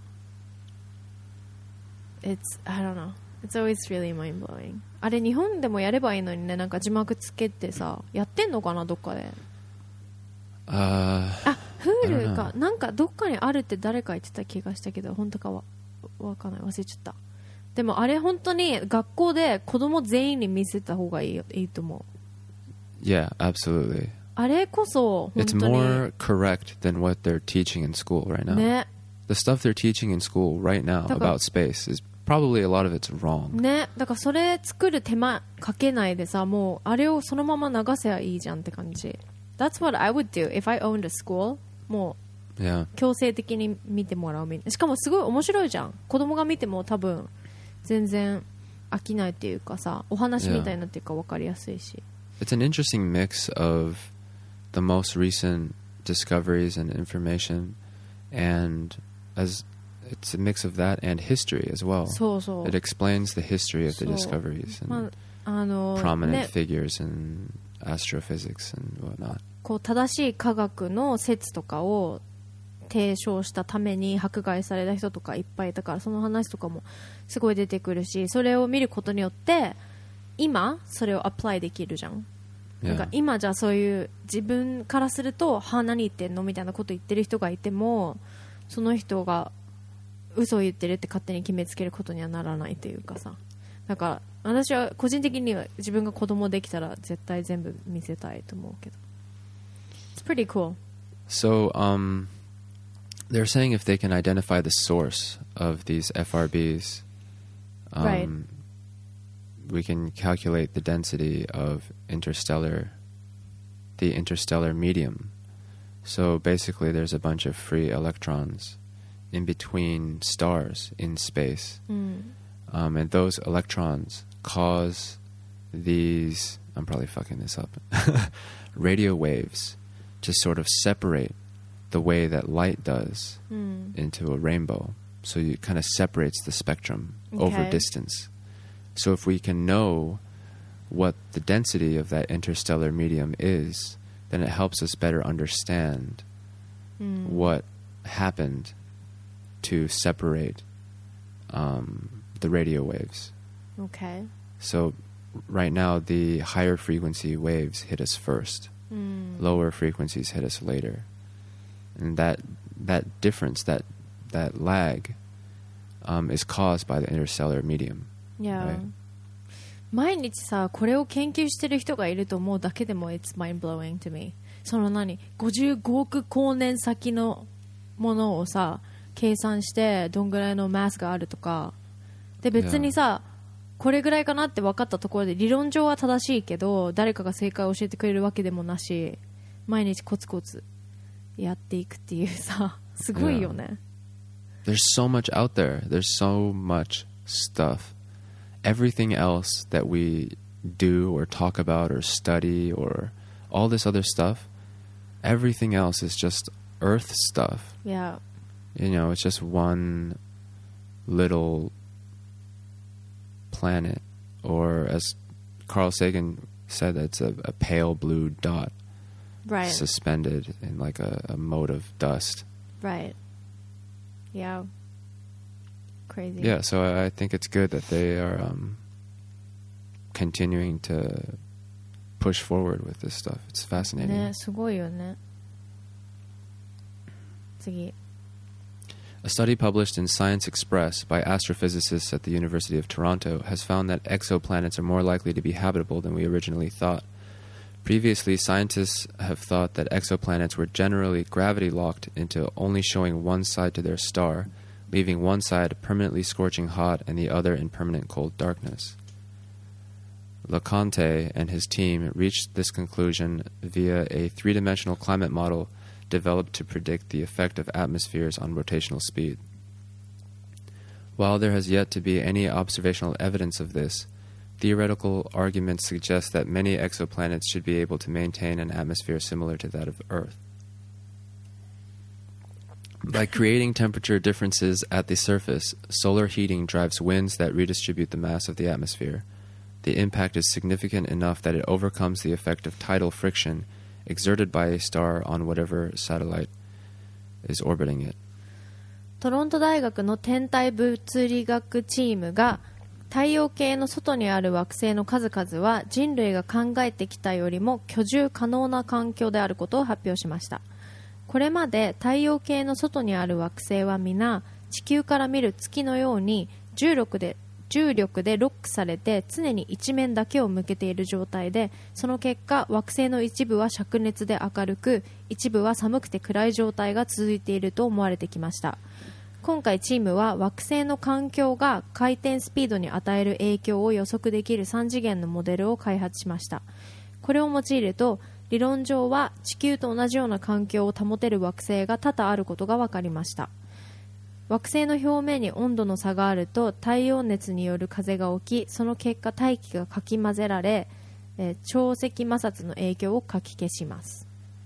It's I don't know. It's always really mind blowing. あれ日本でもやればいいのにね。なんか字幕つけてさやってんのかなどっかで。 Uh, あ、 Hulu かなんかどっかにあるって誰か言ってた気がしたけど本当かはわかんない忘れちゃった。でもあれ本当に学校で子供全員に見せた方がいいよいいと思う。 Yeah, absolutely. あれこそ本 It's 当に more correct than what they're teaching in school right now. ね The stuff they're teaching in school right now だから about space is probably a lot of it's wrong. ね、だからそれ作る手間かけないでさ、もうあれをそのまま流せばいいじゃんって感じ。That's what I would do if I owned a school. もう Yeah. 強制的に見てもらう。しかもすごい面白いじゃん。子供が見ても多分全然飽きないっていうかさ、お話みたいになっていうか分かりやすいし。 It's an interesting mix of the most recent discoveries and information, and as it's a mix of that and history as well. そうそう。 It explains the history of the そう discoveries and まあ、あの prominent ね、 figures in astrophysics and whatnot. こう正しい科学の説とかを提唱したために迫害された人とかいっぱいいたから、その話とかもすごい出てくるし、それを見ることによって今それをアプライできるじゃん。 Yeah. なんか今じゃあそういう自分からするとはあ何言ってんのみたいなこと言ってる人がいても、その人が嘘を言ってるって勝手に決めつけることにはならないというかさ。だから私は個人的には自分が子供できたら絶対全部見せたいと思うけど。It's pretty cool. So, um, they're saying if they can identify the source of these F R Bs, um, Right. we can calculate the density of interstellar, the interstellar medium. So basically, there's a bunch of free electrons in between stars in space, うん。 um, and those electrons cause these. I'm probably fucking this up. Radio waves to sort of separate the way that light does うん。 into a rainbow. So it kind of separates the spectrum over Okay. distance. So if we can know what the density of that interstellar medium is, then it helps us better understand うん。 what happened to separate um, the radio waves. Okay. So right now, the higher frequency waves hit us first. うん。 Lower frequencies hit us later. And that that difference, that that lag, um, is caused by the interstellar medium. いや、 Right. 毎日さこれを研究してる人がいると思うだけでも It's mind blowing to me。 その何ごじゅうごおく光年先のものをさ計算してどんぐらいのマスがあるとかで、別にさ、これぐらいかなって分かったところで理論上は正しいけど誰かが正解を教えてくれるわけでもなし、毎日コツコツやっていくっていうさ、すごいよね。 There's so much out there. There's so much stuff. Everything else that we do or talk about or study or all this other stuff, everything else is just Earth stuff. いや、 You know, it's just one little planet. Or as Carl Sagan said, it's a, a pale blue dot right, suspended in like a, a mote of dust. right. Yeah. Crazy. Yeah, so I, I think it's good that they are um, continuing to push forward with this stuff. It's fascinating. ね、すごいよね。次。 A study published in Science Express by astrophysicists at the University of Toronto has found that exoplanets are more likely to be habitable than we originally thought. Previously, scientists have thought that exoplanets were generally gravity-locked into only showing one side to their star, leaving one side permanently scorching hot and the other in permanent cold darkness. LeConte and his team reached this conclusion via a three-dimensional climate model developed to predict the effect of atmospheres on rotational speed. While there has yet to be any observational evidence of this, theoretical arguments suggest that many exoplanets should be able to maintain an atmosphere similar to that of Earth. By creating temperature differences at the surface, solar heating drives winds that redistribute the mass of the atmosphere. The impact is significant enough that it overcomes the effect of tidal friction exerted by a star on whatever satellite is orbiting it. トロント大学の天体物理学チームが太陽系の外にある惑星の数々は人類が考えてきたよりも居住可能な環境であることを発表しました。 これまで太陽系の外にある惑星は皆地球から見る月のように重力で重力でロックされて常に一面だけを向けている状態で、その結果惑星の一部は灼熱で明るく、一部は寒くて暗い状態が続いていると思われてきました。今回チームは惑星の環境が回転スピードに与える影響を予測できるさん次元のモデルを開発しました。これを用いると理論上は地球と同じような環境を保てる惑星が多々あることが分かりました。惑星の表面に温度の差があると太陽熱による風が起き、その結果大気がかき混ぜられ、えー、潮汐摩擦の影響をかき消します。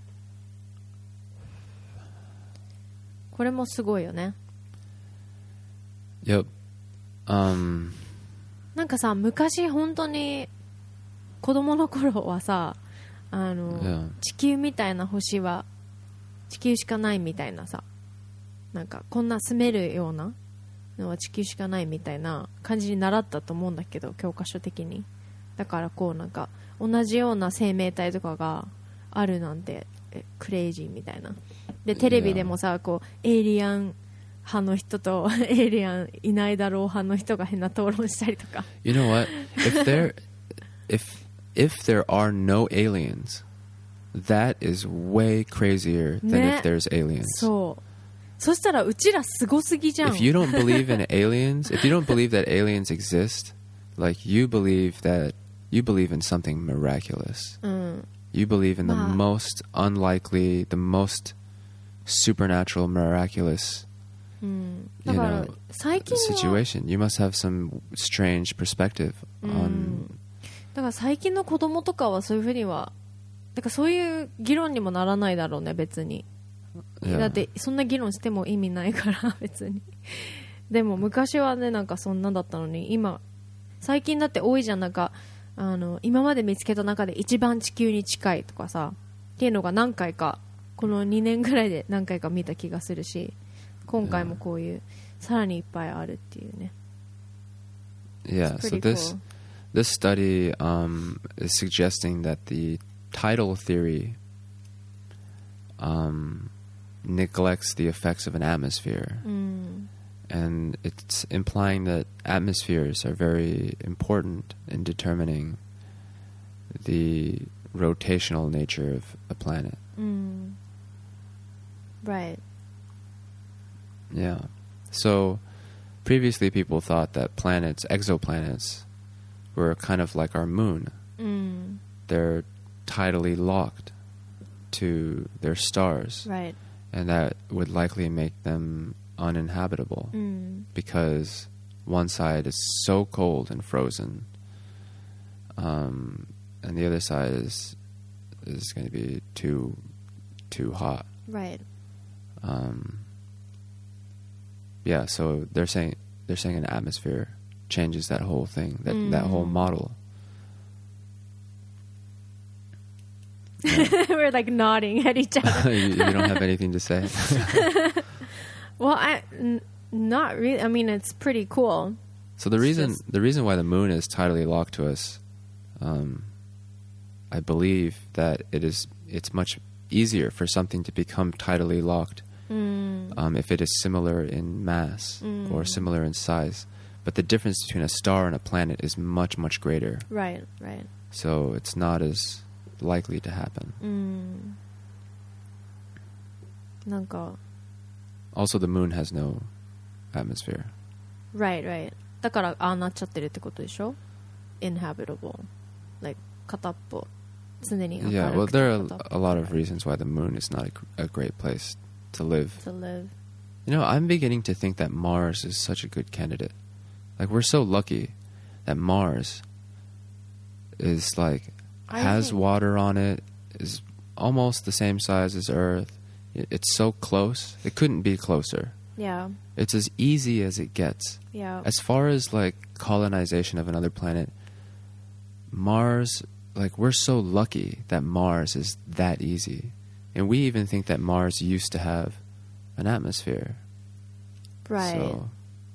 これもすごいよね。 Yep. Um, なんかさ、昔本当に子供の頃はさ、あの、 yeah. 地球みたいな星は地球しかないみたいなさ、なんかこんな住めるようなのは地球しかないみたいな感じに習ったと思うんだけど、教科書的に。だからこうなんか同じような生命体とかがあるなんてクレイジーみたいな。でテレビでもさ、こうエイリアン派の人とエイリアンいないだろう派の人が変な討論したりとか。 You know what? If there, if if there are no aliens, that is way crazier than ね、 if there's aliens. そう。そしたらうちらすごすぎじゃん。 If you don't believe in aliens, if you don't believe that aliens exist, like you believe that you believe in something miraculous. うん。 You believe in the まあ、 most unlikely, the most supernatural, miraculous, うん、だ you から know, 最近は situation. You must have some strange perspective う on. ん、だから最近の子供とかはそういうふうには、だからそういう議論にもならないだろうね、別に。 Yeah. だってそんな議論しても意味ないから別に。でも昔はね、なんかそんなだったのに、今最近だって多いじゃん。なんかあの今まで見つけた中で一番地球に近いとかさっていうのが何回かこのにねんぐらいで何回か見た気がするし、今回もこういうさらにいっぱいあるっていうね。 Yeah, so this cool. this study um, is suggesting that the tidal theory um, neglects the effects of an atmosphere. うん、 And it's implying that atmospheres are very important in determining the rotational nature of a planet. うん、right. Yeah. So previously people thought that planets, exoplanets, were kind of like our moon. うん、 They're tidally locked to their stars. right. And that would likely make them uninhabitable うん、 because one side is so cold and frozen, um, and the other side is is going to be too too hot. right. Um, yeah, so they're saying they're saying an atmosphere changes that whole thing, that Mm. that whole model. Yeah. We're like nodding at each other. you, you don't have anything to say? Well, I n- not really. I mean, it's pretty cool. So the It's reason just- the reason why the moon is tidally locked to us, um, I believe that it is it's much easier for something to become tidally locked Mm, um, if it is similar in mass Mm. or similar in size. But the difference between a star and a planet is much much greater. right, right. So it's not as likely to happen. うん。なんか Also, the moon has no atmosphere. right, right. だからああなっちゃってるってことでしょ ?inhabitable. Like 片っぽ常に明るくて Yeah, well, there are 片っぽ a lot of reasons why the moon is not a, a great place to live. to live. You know, I'm beginning to think that Mars is such a good candidate. Like, we're so lucky that Mars is like I has think- water on it, is almost the same size as Earth. It- It's so close. It couldn't be closer. Yeah, It's as easy as it gets. yeah. As far as like colonization of another planet, Mars, like, we're so lucky that Mars is that easy. And we even think that Mars used to have an atmosphere. Right. So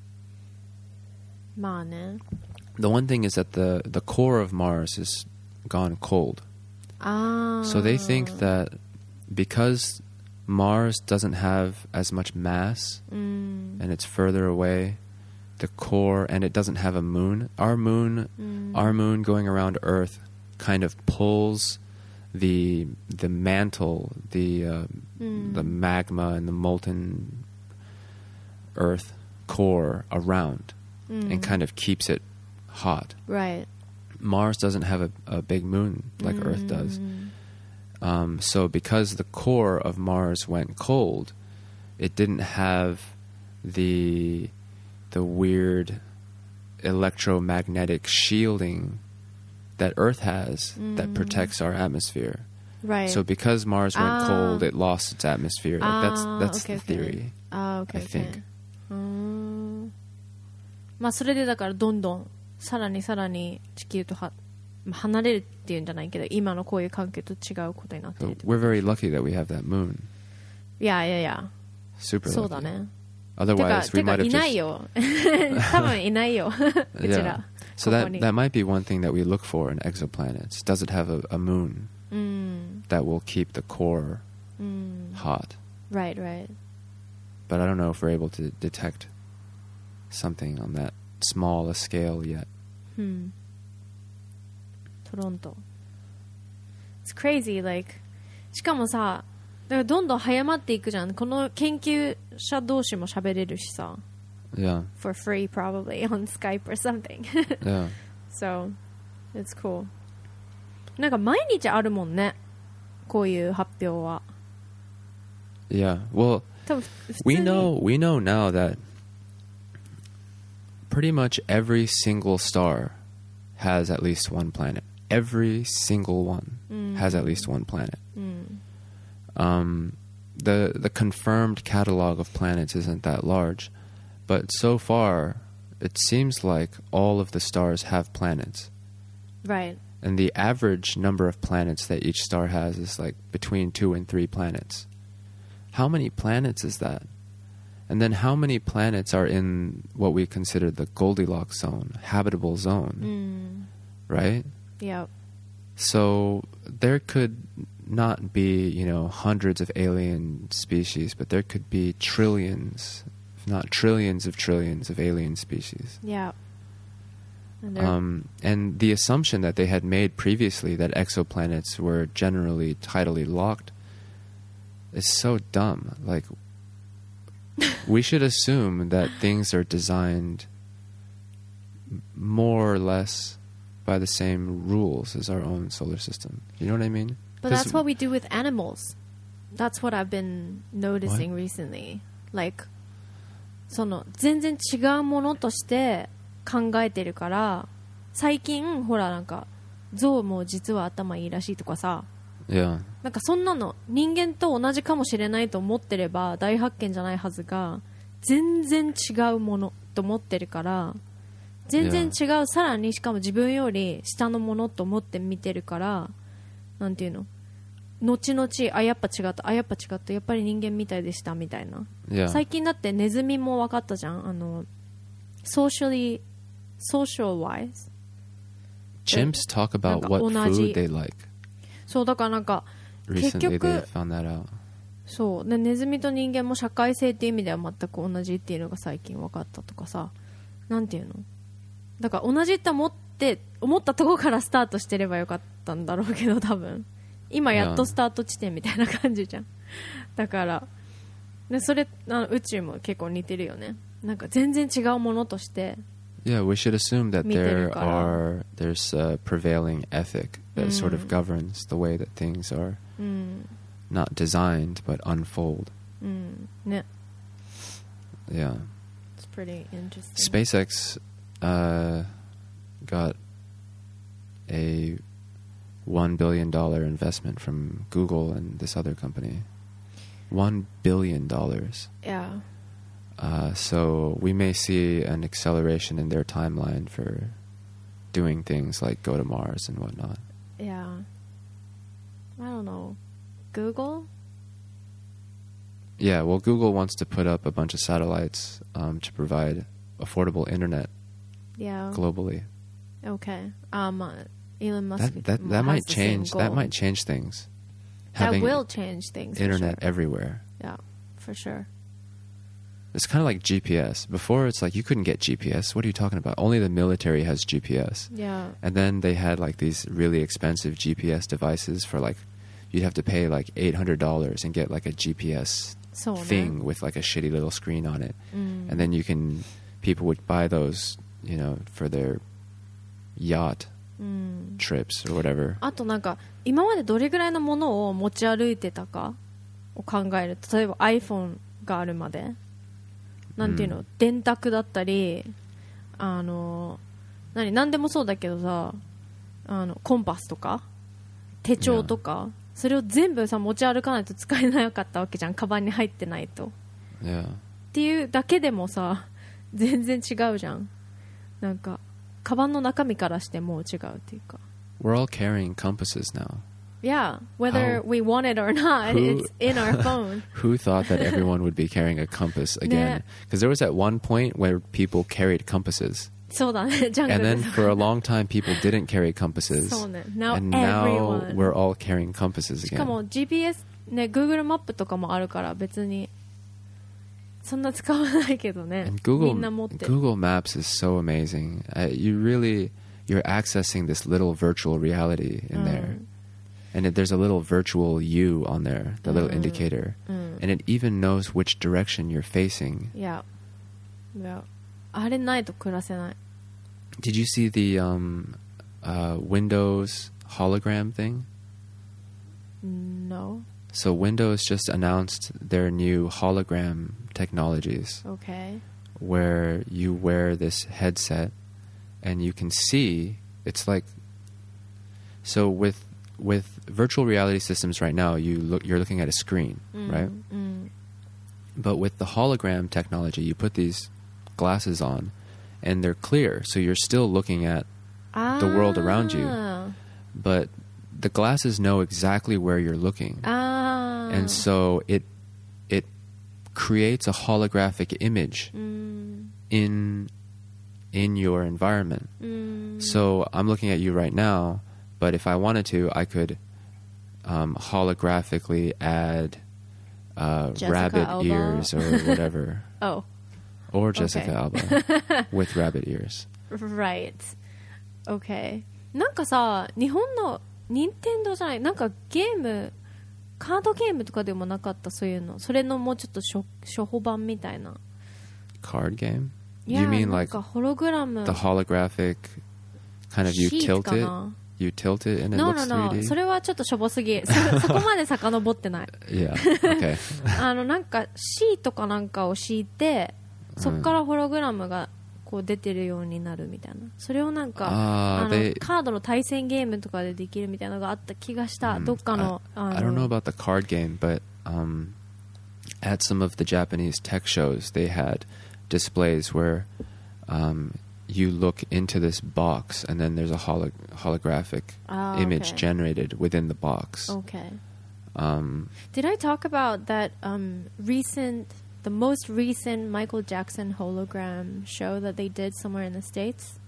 まあね。 the one thing is that the, the core of Mars is gone cold. ああ。 So they think that because Mars doesn't have as much mass, mm. and it's further away. The core, and it doesn't have a moon. Our moon, mm. our moon going around Earth, kind of pulls the the mantle, the uh, mm. the magma and the molten Earth core around, mm. and kind of keeps it hot. Right. Mars doesn't have a, a big moon like mm. Earth does. Um, so because the core of Mars went cold, it didn't have the the weird electromagnetic shielding that Earth has mm. that protects our atmosphere. Right. So because Mars went ah. cold, it lost its atmosphere. Like that's ah, that's okay, the theory. Ah, okay, I think. okay. うーんまあそれでだからどんどんさらにさらに地球とは離れるっていうんじゃないけど今のこういう環境と違うことになってい So るって。 we're very lucky that we have that moon. いやいやいや Super そう lucky. だね。てか Otherwise, て we か might have いない just よ多分いないようち yeah. ら So ここ that に that might be one thing that we look for in exoplanets. Does it have a, a moon うん that will keep the core うん hot? Right, right. But I don't know if we're able to detect something on that small a scale yet. うんトロント It's crazy, like しかもさだからどんどん早まっていくじゃんこの研究者同士も喋れるしさ Yeah, for free probably on Skype or something yeah. so it's cool なんか毎日あるもんねこういう発表は Yeah. Well, 多分普通 we に know we know now that pretty much every single star has at least one planet. Every single one has at least one planet. うん Um, the the confirmed catalog of planets isn't that large, but so far it seems like all of the stars have planets, Right and the average number of planets that each star has is like between two and three planets. How many planets is that? And then how many planets are in what we consider the Goldilocks zone, habitable zone, うん right? Yeah So there could not be, you know, hundreds of alien species, but there could be trillions, if not trillions of trillions of alien species. Yeah and, they're- Um, and the assumption that they had made previously that exoplanets were generally tidally locked is so dumb. Like, we should assume that things are designed m- more or less by the same rules as our own solar system. You know what I mean? But 'Cause- that's what we do with animals. That's what I've been noticing recently. Like, その全然違うものとして考えてるから最近ほらなんか象も実は頭いいらしいとかさ Yeah. なんかそんなの人間と同じかもしれないと思ってれば大発見じゃないはずが全然違うものと思ってるから全然違うさらにしかも自分より下のものと思って見てるからなんていうの後々あやっぱ違ったあやっぱ違ったやっぱり人間みたいでしたみたいな Yeah. 最近だってネズミも分かったじゃんあの socially social wise Chimps talk about なんか what 同じ food they like. そうだからなんか結 Recently, they 局 found that out. そうでネズミと人間も社会性っていう意味では全く同じっていうのが最近分かったとかさなんていうのだから同じって思って思ったところからスタートしてればよかったんだろうけど多分今やっとスタート地点みたいな感じじゃんだからでそれあの宇宙も結構似てるよねなんか全然違うものとして Yeah, we should assume that 見てる there から are there's a prevailing ethic that sort of governs the way that things are うん not designed but unfold. うんね Yeah. It's pretty interesting SpaceX uh, got a one billion dollar investment from Google and this other company. One billion dollars. Yeah Uh, so we may see an acceleration in their timeline for doing things like go to Mars and whatnot. Yeah I don't know Google Yeah, well, Google wants to put up a bunch of satellites um, to provide affordable internet Yeah globally. Okay um uh, Elon Musk That that, that has might the same change. That goal. might change things. having will change things. internet for sure. everywhere. Yeah, for sure. It's kind of like G P S. Before, it's like you couldn't get G P S. What are you talking about? Only the military has G P S. Yeah. And then they had like these really expensive G P S devices for like, you'd have to pay like eight hundred dollars and get like a G P S So thing with like a shitty little screen on it. Mm. And then you can, people would buy those, you know, for their yacht うん、 trips or whatever. あとなんか今までどれぐらいのものを持ち歩いてたかを考えると、例えば iPhone があるまでなんていうの、 うん、 電卓だったり、あの何何でもそうだけどさ、あのコンパスとか手帳とか、それを全部さ持ち歩かないと使えなかったわけじゃん、カバンに入ってないと。 Yeah. っていうだけでもさ全然違うじゃん。なんかカバンの中身からしてもう違うっていうか。 We're all carrying compasses now. Yeah, whether How- we want it or not, Who- it's in our phone. Who thought that everyone would be carrying a compass again? Because there was at one point where people carried compasses. そうだね、ジャング And ル then で for a long time, people didn't carry compasses. そうね。Now And now everyone. we're all carrying compasses しか again. も ジーピーエス ね、Google マップとかもあるから別にそんな使わないけどね。 And みん Google な持ってる。 Google Maps is so amazing. Uh, you really you're accessing this little virtual reality in there, and it, there's a little virtual you on there, the little indicator, うん。 and it even knows which direction you're facing. いや、いや、あれないと暮らせない。 Did you see the um, uh, Windows hologram thing? No. So Windows just announced their new hologram technologies, Okay. where you wear this headset and you can see. It's like, so with with virtual reality systems right now, you look you're looking at a screen, うん right? うん But with the hologram technology, you put these glasses on and they're clear, so you're still looking at the world around you. あ but the glasses know exactly where you're looking. ーあー And so it it creates a holographic image うん in in your environment. うん So I'm looking at you right now, but if I wanted to, I could um, holographically add uh, Jessica rabbit Alba. ears or whatever, Oh, or Jessica Okay. Alba with rabbit ears. right. Okay. なんかさ、日本の任天堂じゃない、なんかゲーム、カードゲームとかでもなかった、そういうの。それのもうちょっと初初歩版みたいな。 Card game? いや、 You mean なん like かホログラム the holographic kind of you シート tilt か it? な。 You tilt it and it No, looks no, no. three D? それはちょっとしょぼすぎ。そ, そこまで遡ってない。 Yeah, okay. あの、なんかシートかなんかを敷いて、そこからホログラムがこう出てるようになるみたいな。それをなんか、 あーあの they- カードの対戦ゲームとかでできるみたいなのがあった気がした。 Mm, どっかの、 I, あ I don't know の about the card game, but um, at some of the Japanese tech shows, they had displays where um, you look into this box and then there's a holo- holographic あー image okay. generated within the box. Okay. Um, Did I talk about that um, recent, the most recent Michael Jackson hologram show that they did somewhere in the States?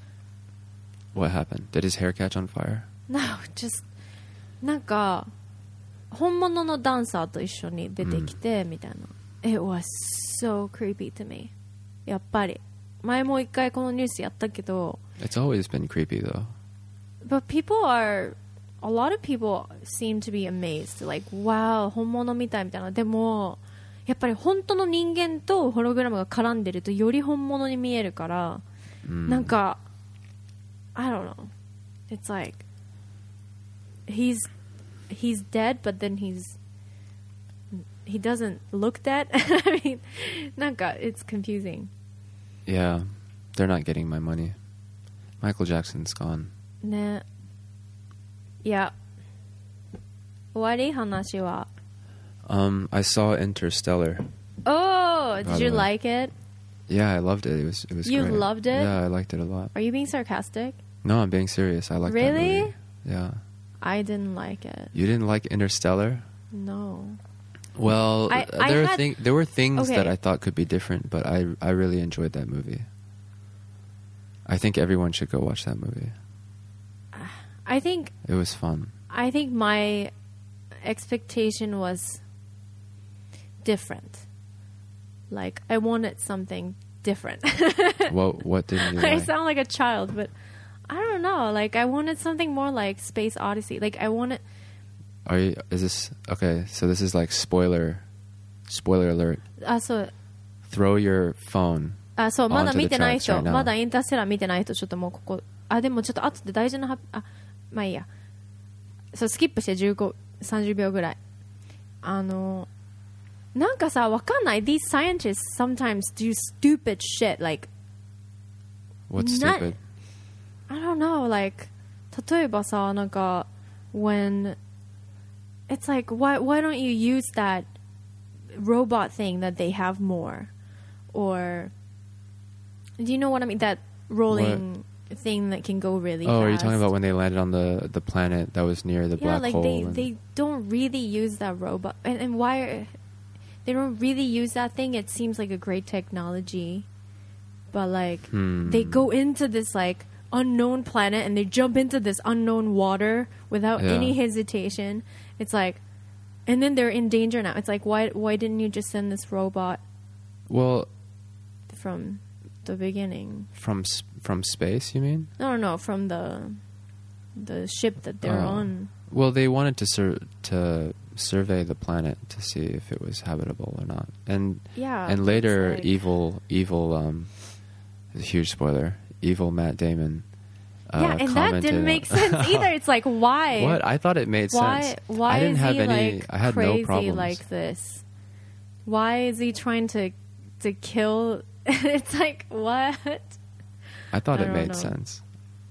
what happened? Did his hair catch on fire? No, just なんか本物のダンサーと一緒に出てきて、みたいな。It was so creepy to me. やっぱり前も一回このニュースやったけど、 It's always been creepy, though. but people are, a lot of people seem to be amazed, like wow 本物みたいみたいな。でもやっぱり本当の人間とホログラムが絡んでるとより本物に見えるから、 Mm. なんか I don't know. It's like he's he's dead, but then he's he doesn't look dead. I mean, なんか it's confusing. Yeah, they're not getting my money. Michael Jackson's gone. ね。いや。終わり話は。 Um, I saw Interstellar. Oh, By did the you way. like it? Yeah, I loved it. It was it was You great. loved it? Yeah, I liked it a lot. Are you being sarcastic? No, I'm being serious. I liked that Really? movie. Yeah. I didn't like it. You didn't like Interstellar? No. Well, I- uh, I there are had- thing there were things Okay. that I thought could be different, but I I really enjoyed that movie. I think everyone should go watch that movie. I think It was fun. I think my expectation was different. Like, I wanted something different. What what didn't you I like? sound like a child, but I don't know. Like, I wanted something more like Space Odyssey. Like, I wanted... Are you? Is this okay? So this is like spoiler, spoiler alert. あ、そう。 Throw your phone. あ、そう、まだ onto the 見てない tracks right 人、 now. まだインターステラー見てない人、ちょっともうここ、あ、でもちょっと後で大事なは、あ、まあいいや。そう、スキップしてじゅうご、さんじゅうびょうぐらい。あの、なんかさ、わかんない。These scientists sometimes do stupid shit, like, What's Not- stupid? I don't know, like, 例えばさ、なんか、when, it's like, why, why don't you use that robot thing that they have more? Or, do you know what I mean? That rolling thing that can go really Oh, fast. are you talking about when they landed on the the planet that was near the Yeah, black like hole? they, and- they don't really use that robot. And, and why are, they don't really use that thing? It seems like a great technology. But like, Hmm. they go into this like unknown planet and they jump into this unknown water without Yeah. any hesitation. It's like, and then they're in danger now. It's like, why why didn't you just send this robot Well, from the beginning? from s- from space, you mean? No, no, no, from the the ship that they're Oh. on. Well, they wanted to sur- to survey the planet to see if it was habitable or not. And Yeah. and it's later, like- evil evil um, a huge spoiler. Evil Matt Damon. Uh, yeah, and that commented didn't on- make sense either. It's like, why? What? I thought it made Why? sense. Why I didn't is have he any. like I had crazy no problems. like this? Why is he trying to to kill? It's like, what? I thought I it don't made know. sense.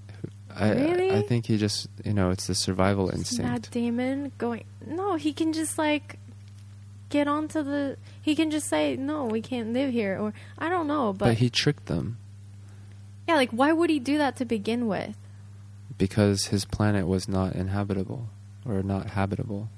I, Really? I think he just, you know, it's the survival Matt instinct. Damon going? No, he can just like get onto the. He can just say, no, we can't live here, or I don't know, but, But he tricked them yeah, like why would he do that to begin with? because his planet was not inhabitable or not habitable.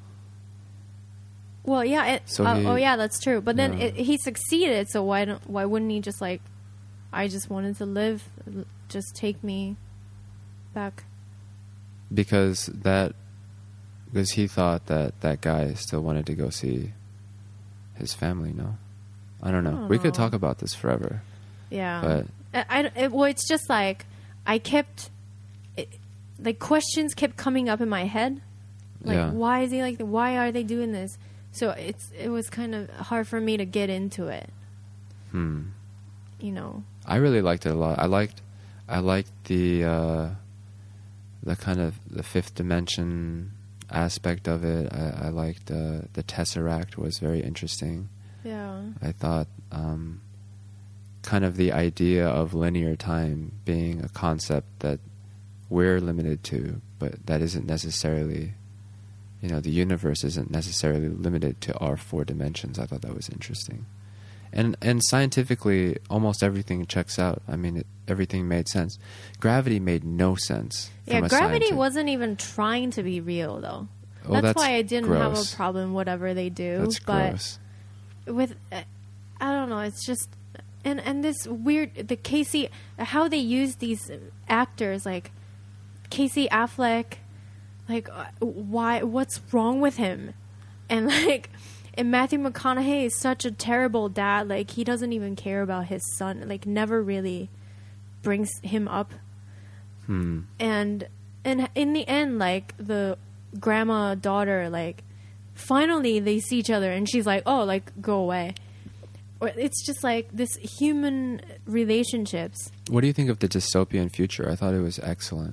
Well, yeah, it, So uh, he- oh yeah, that's true. But then Yeah. it, he succeeded, so why don't why wouldn't he just like, I just wanted to live, l- just take me back. Because that, because he thought that that guy still wanted to go see his family. No, I don't know. I don't we could know. talk about this forever. Yeah. But I, I- it, well, it's just like I kept, it, like questions kept coming up in my head, like Yeah. why is he like? Why are they doing this? So it's it was kind of hard for me to get into it, hmm. you know. I really liked it a lot. I liked, I liked the, uh, the kind of the fifth dimension aspect of it. I, I liked uh, the Tesseract was very interesting. Yeah. I thought, um, kind of the idea of linear time being a concept that we're limited to, but that isn't necessarily, you know, the universe isn't necessarily limited to our four dimensions. I thought that was interesting. And and scientifically, almost everything checks out. I mean, it, everything made sense. Gravity made no sense. Yeah, from a gravity scienti- wasn't even trying to be real, though. Oh, that's, that's why I didn't have gross. a problem whatever they do. That's but gross. with, uh, I don't know. It's just, and and this weird the Casey how they use these actors like Casey Affleck, like uh, why what's wrong with him, and like. And Matthew McConaughey is such a terrible dad. Like, he doesn't even care about his son. Like, never really brings him up. Hmm. And and in the end, like, the grandma daughter, like, finally they see each other, and she's like, "Oh, like, go away." Or it's just like this human relationships. What do you think of the dystopian future? I thought it was excellent.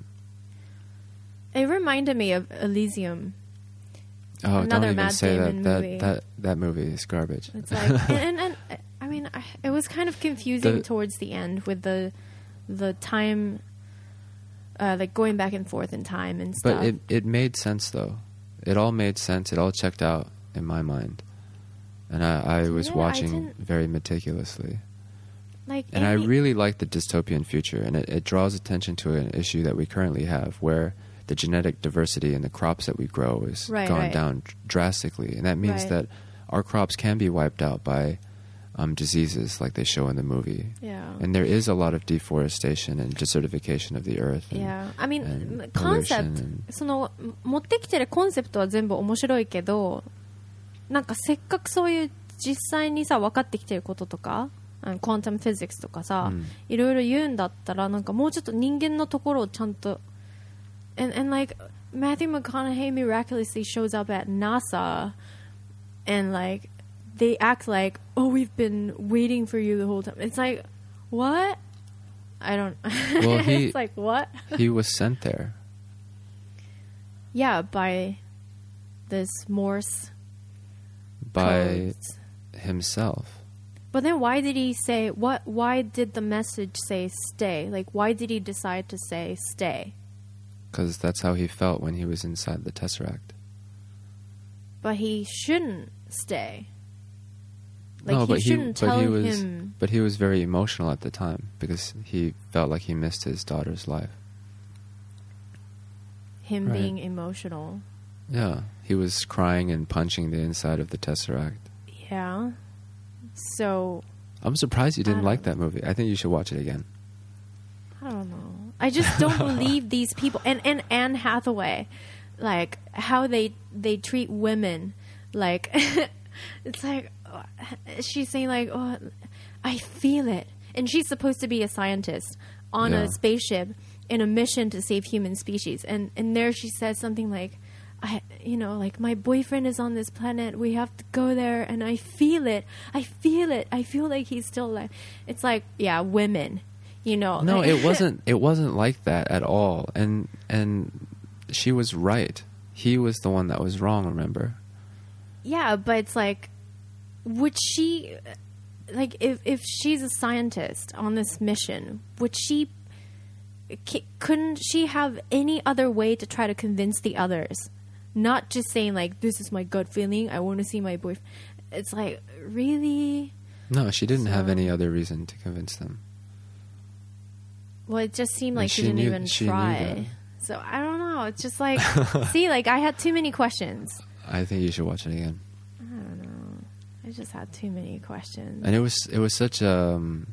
It reminded me of Elysium. Oh, Another don't even Matt say Damon that, movie. that. That that movie is garbage. It's like, and, and, and I mean, I, it was kind of confusing The- towards the end with the the time, uh, like going back and forth in time and stuff. But it it made sense though. It all made sense. It all checked out in my mind, and I, I was Yeah, I watching didn't- very meticulously. like, And I any- really like the dystopian future, and it, it draws attention to an issue that we currently have, where the genetic diversity in the crops that we grow is Right, gone right. down dr- drastically, and that means Right. that our crops can be wiped out by um, diseases like they show in the movie. Yeah. And there is a lot of deforestation and desertification of the earth. And, Yeah. I mean, and concept, pollution and- その持ってきてるコンセプトは全部面白いけど、なんかせっかくそういう実際にさ分かってきてることとか、クアンタムフィジックスとかさ、 うんいろいろ言うんだったらなんかもうちょっと人間のところをちゃんと and, and like Matthew McConaughey miraculously shows up at NASA and like they act like, oh, we've been waiting for you the whole time. It's like, what? I don't Well, he- it's like, what? He was sent there. Yeah, by this Morse By codes. himself. But then why did he say what why did the message say stay? Like why did he decide to say stay? Because that's how he felt when he was inside the Tesseract. But he shouldn't stay. Like no, he but he, shouldn't but tell he was, him. but he was very emotional at the time because he felt like he missed his daughter's life. Him Right. being emotional. Yeah, he was crying and punching the inside of the Tesseract. Yeah. So I'm surprised you didn't I like don't that movie. I think you should watch it again. I don't know. I just don't believe these people and, and Anne Hathaway, like how they they treat women. Like it's like uh, she's saying like, oh, I feel it, and she's supposed to be a scientist on Yeah. a spaceship in a mission to save human species, and and there she says something like, I, you know, like my boyfriend is on this planet. We have to go there, and I feel it. I feel it. I feel like he's still alive. It's like, yeah, women, you know. No, like- it wasn't. It wasn't like that at all. And and she was right. He was the one that was wrong. Remember? Yeah, but it's like, would she, like, if if she's a scientist on this mission, would she, c- couldn't she have any other way to try to convince the others? Not just saying like, this is my gut feeling. I want to see my boyfriend. It's like, really? No, she didn't have So- any other reason to convince them. Well, it just seemed And like she, she didn't knew- even she knew try. that. So I don't know. It's just like, see, like I had too many questions. I think you should watch it again. I don't know. I just had too many questions. And it was it was such um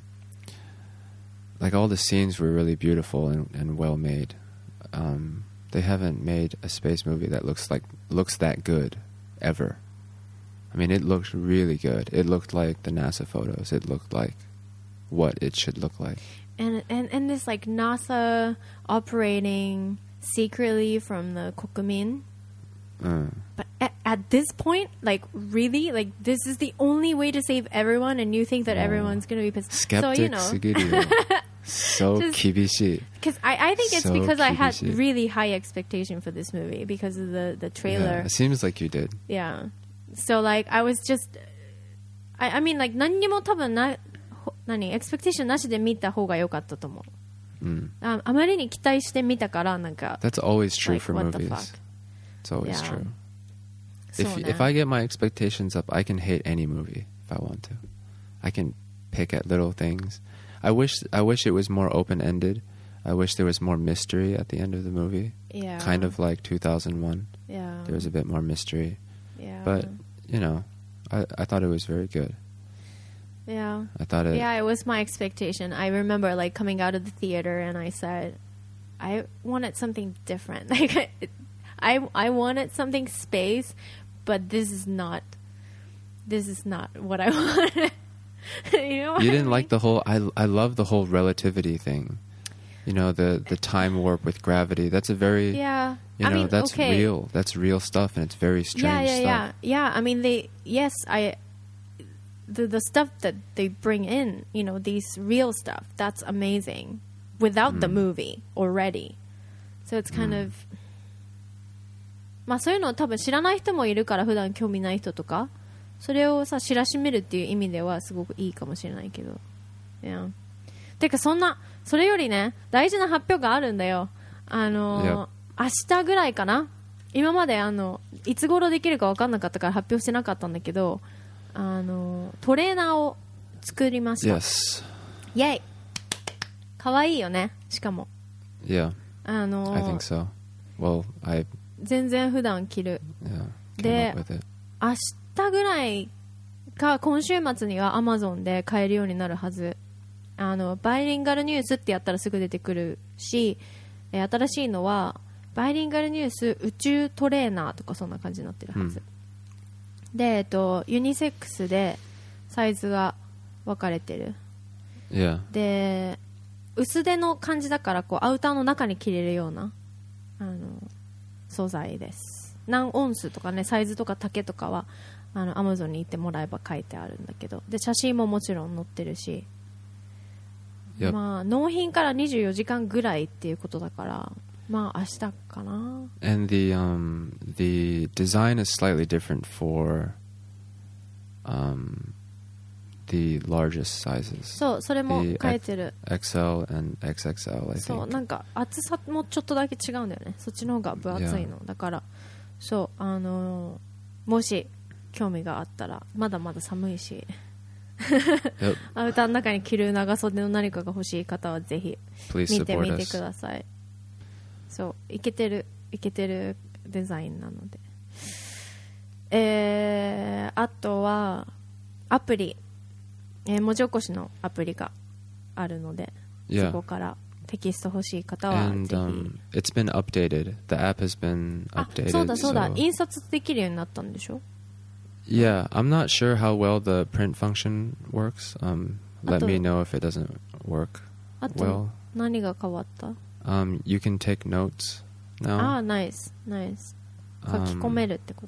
like all the scenes were really beautiful and, and well made. Um, they haven't made a space movie that looks like looks that good ever. I mean, it looked really good. It looked like the NASA photos. It looked like what it should look like. And and and this like NASA operating secretly from the Kokumin. Uh, But at, at this point, like really, like this is the only way to save everyone, and you think that Oh. everyone's gonna be pissed. skeptic So you know, Sugiri. So Just- kibishi. because I, I think it's So because I had kibishi. really high expectation for this movie because of the the trailer. Yeah, it seems like you did. Yeah. So like I was just I, I mean like 何にも多分なほ何エクスペクテーションなしで見た方が良かったと思う。 Mm. あ, あまりに期待して見たからなんか That's always true Like, for what the movies. fuck? It's always Yeah. true. そ If うね if I get my expectations up, I can hate any movie if I want to. I can pick at little things. I wish I wish it was more open ended. I wish there was more mystery at the end of the movie. yeah. Kind of like two thousand one. Yeah. There was a bit more mystery, yeah. but you know, I I thought it was very good. yeah. I thought it. Yeah, it was my expectation. I remember like coming out of the theater and I said I wanted something different. Like I I, I wanted something space, but this is not this is not what I wanted. You know what You I didn't mean? like the whole. I I love the whole relativity thing. You know, the the time warp with gravity. That's a very. Yeah. You I know, mean, that's okay. real. That's real stuff, and it's very strange Yeah, yeah, yeah. stuff. Yeah, I mean they yes, I the the stuff that they bring in, you know, these real stuff, that's amazing without the Mm. movie already. So it's kind Mm. of まあそういうのを多分知らない人もいるから普段興味ない人とかそれをさ知らしめるっていう意味ではすごくいいかもしれないけど。いや。てかそんなそれよりね大事な発表があるんだよ。あの明日ぐらいかな。今まであのいつ頃できるか分かんなかったから発表してなかったんだけど、あのトレーナーを作りました。 Yes. イェイ。可愛いよね。しかも Yeah. あの I think so. Well, I 全然普段着る。 yeah came De- up with it. 明日ぐらいか今週末には Amazon で買えるようになるはず。あのバイリンガルニュースってやったらすぐ出てくるし、えー、新しいのはバイリンガルニュース宇宙トレーナーとかそんな感じになってるはず、うん、で、えっと、ユニセックスでサイズが分かれてる、 yeah. で薄手の感じだからこうアウターの中に着れるようなあの素材です。何オンスとかね、サイズとか丈とかはあの Amazon に行ってもらえば書いてあるんだけど、で写真ももちろん載ってるし、 Yep. まあ納品からにじゅうよじかんぐらいっていうことだから、まあ明日かな。 And the um the design is slightly different for um the largest sizes. そう、それも書いてる。 エックスエル and エックスエックスエル I think. そう、なんか厚さもちょっとだけ違うんだよね。そっちの方が分厚いの、yeah. だからそうあのー、もし興味があったら、まだまだ寒いし yep. アウターの中に着る長袖の何かが欲しい方はぜひ見てみてください。そうイケてるイケてるデザインなので、えー、あとはアプリ、えー、文字起こしのアプリがあるので、 yeah. そこからテキスト欲しい方は And, ぜひ、 um, it's been updated. The app has been updated. あ、そうだそうだ、 so. 印刷できるようになったんでしょ。 Yeah, I'm not sure how well the print function works. Um, let me know if it doesn't work あと well. 何が変わった？ Um, you can take notes now. ああ、ナイスナイス。書き込めるってこと。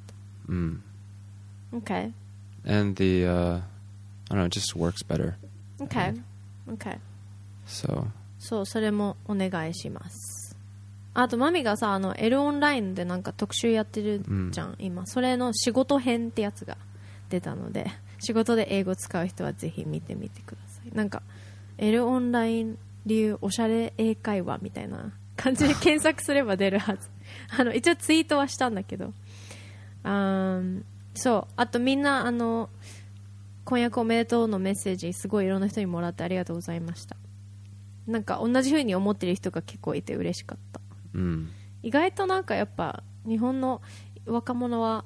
Um, mm. Okay. And the uh, I don't know, it just works better. Okay. Okay. So. そう、それもお願いします。あとマミがさ、あの L オンラインでなんか特集やってるじゃん、うん、今それの仕事編ってやつが出たので、仕事で英語使う人はぜひ見てみてください。なんか L オンライン流おしゃれ英会話みたいな感じで検索すれば出るはずあの一応ツイートはしたんだけど、あそうあとみんなあの婚約おめでとうのメッセージすごいいろんな人にもらってありがとうございました。なんか同じ風に思ってる人が結構いて嬉しかった。うん、意外となんかやっぱ日本の若者は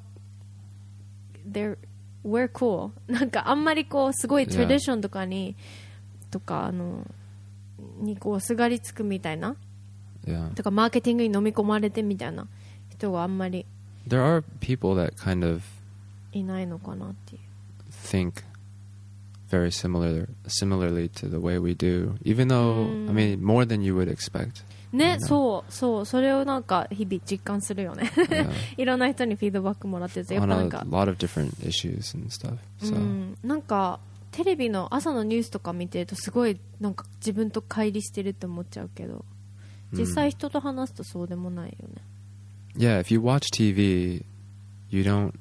they're we're cool なんかあんまりこうすごいトラディションとかに、yeah. とかあのにこうすがりつくみたいな、yeah. とかマーケティングに飲み込まれてみたいな人があんまり There are people that kind of いないのかなっていう think very similar similarly to the way we do, even though、mm. I mean more than you would expect ね、そうそう、それをなんか日々実感するよね、yeah. いろんな人にフィードバックもらってて、やっぱなんか On a lot of different issues and stuff、so. うん、なんかテレビの朝のニュースとか見てるとすごいなんか自分と乖離してるって思っちゃうけど、実際人と話すとそうでもないよね。 Yeah, if you watch T V, you don't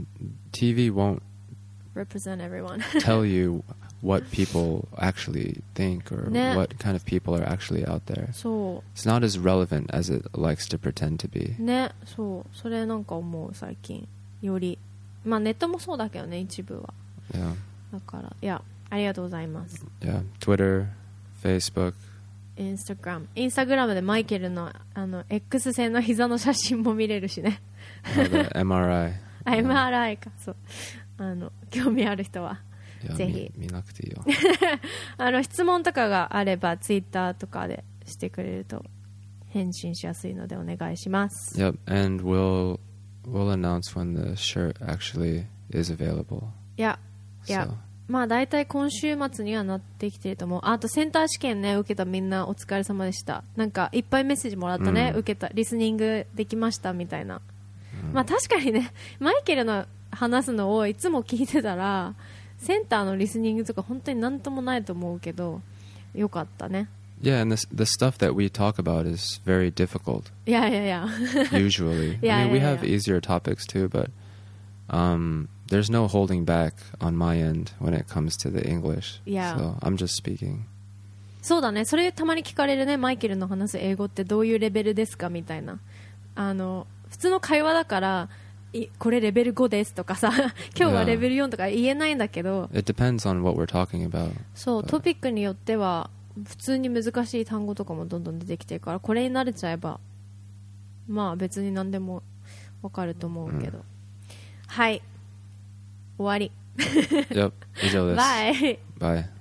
T V won't represent everyone tell you what people actually think or、ね、what kind of people are actually out there. そう。 It's not as relevant as it likes to pretend to be. ね、そう。それなんか思う最近より。まあネットもそうだけどね、一部は。 Yeah. だからいやありがとうございます。 Yeah, Twitter, Facebook, Instagram、インスタグラムでマイケルのあの X 線の膝の写真も見れるしね。 oh, the エムアールアイ。 あ、エムアールアイ か。そう。あの興味ある人は。ぜひ見, 見なくていいよあの質問とかがあればツイッターとかでしてくれると返信しやすいのでお願いします。 Yep, and we'll, we'll announce when the shirt actually is available. いやいや、so. まあ大体今週末にはなってきてると思う。あとセンター試験ね受けたみんなお疲れ様でした。なんかいっぱいメッセージもらったね、うん、受けたリスニングできましたみたいな、うん、まあ確かにねマイケルの話すのをいつも聞いてたらセンターのリスニングとか本当に何ともないと思うけどよかったね。 Yeah, and the, the stuff that we talk about is very difficult. Yeah, yeah, yeah. Usually. yeah, I mean, yeah, we have yeah. easier topics too, but um, there's no holding back on my end when it comes to the English. Yeah. So I'm just speaking. そうだね。それたまに聞かれるね。マイケルの話す英語ってどういうレベルですかみたいな。あの普通の会話だからこれレベルごですとかさ今日はレベルよんとか言えないんだけど、 It depends on what we're talking about. そうトピックによっては普通に難しい単語とかもどんどん出てきてるからこれに慣れちゃえばまあ別に何でも分かると思うけど、うん、はい終わり Yep. 以上です。 バイ。 バイ。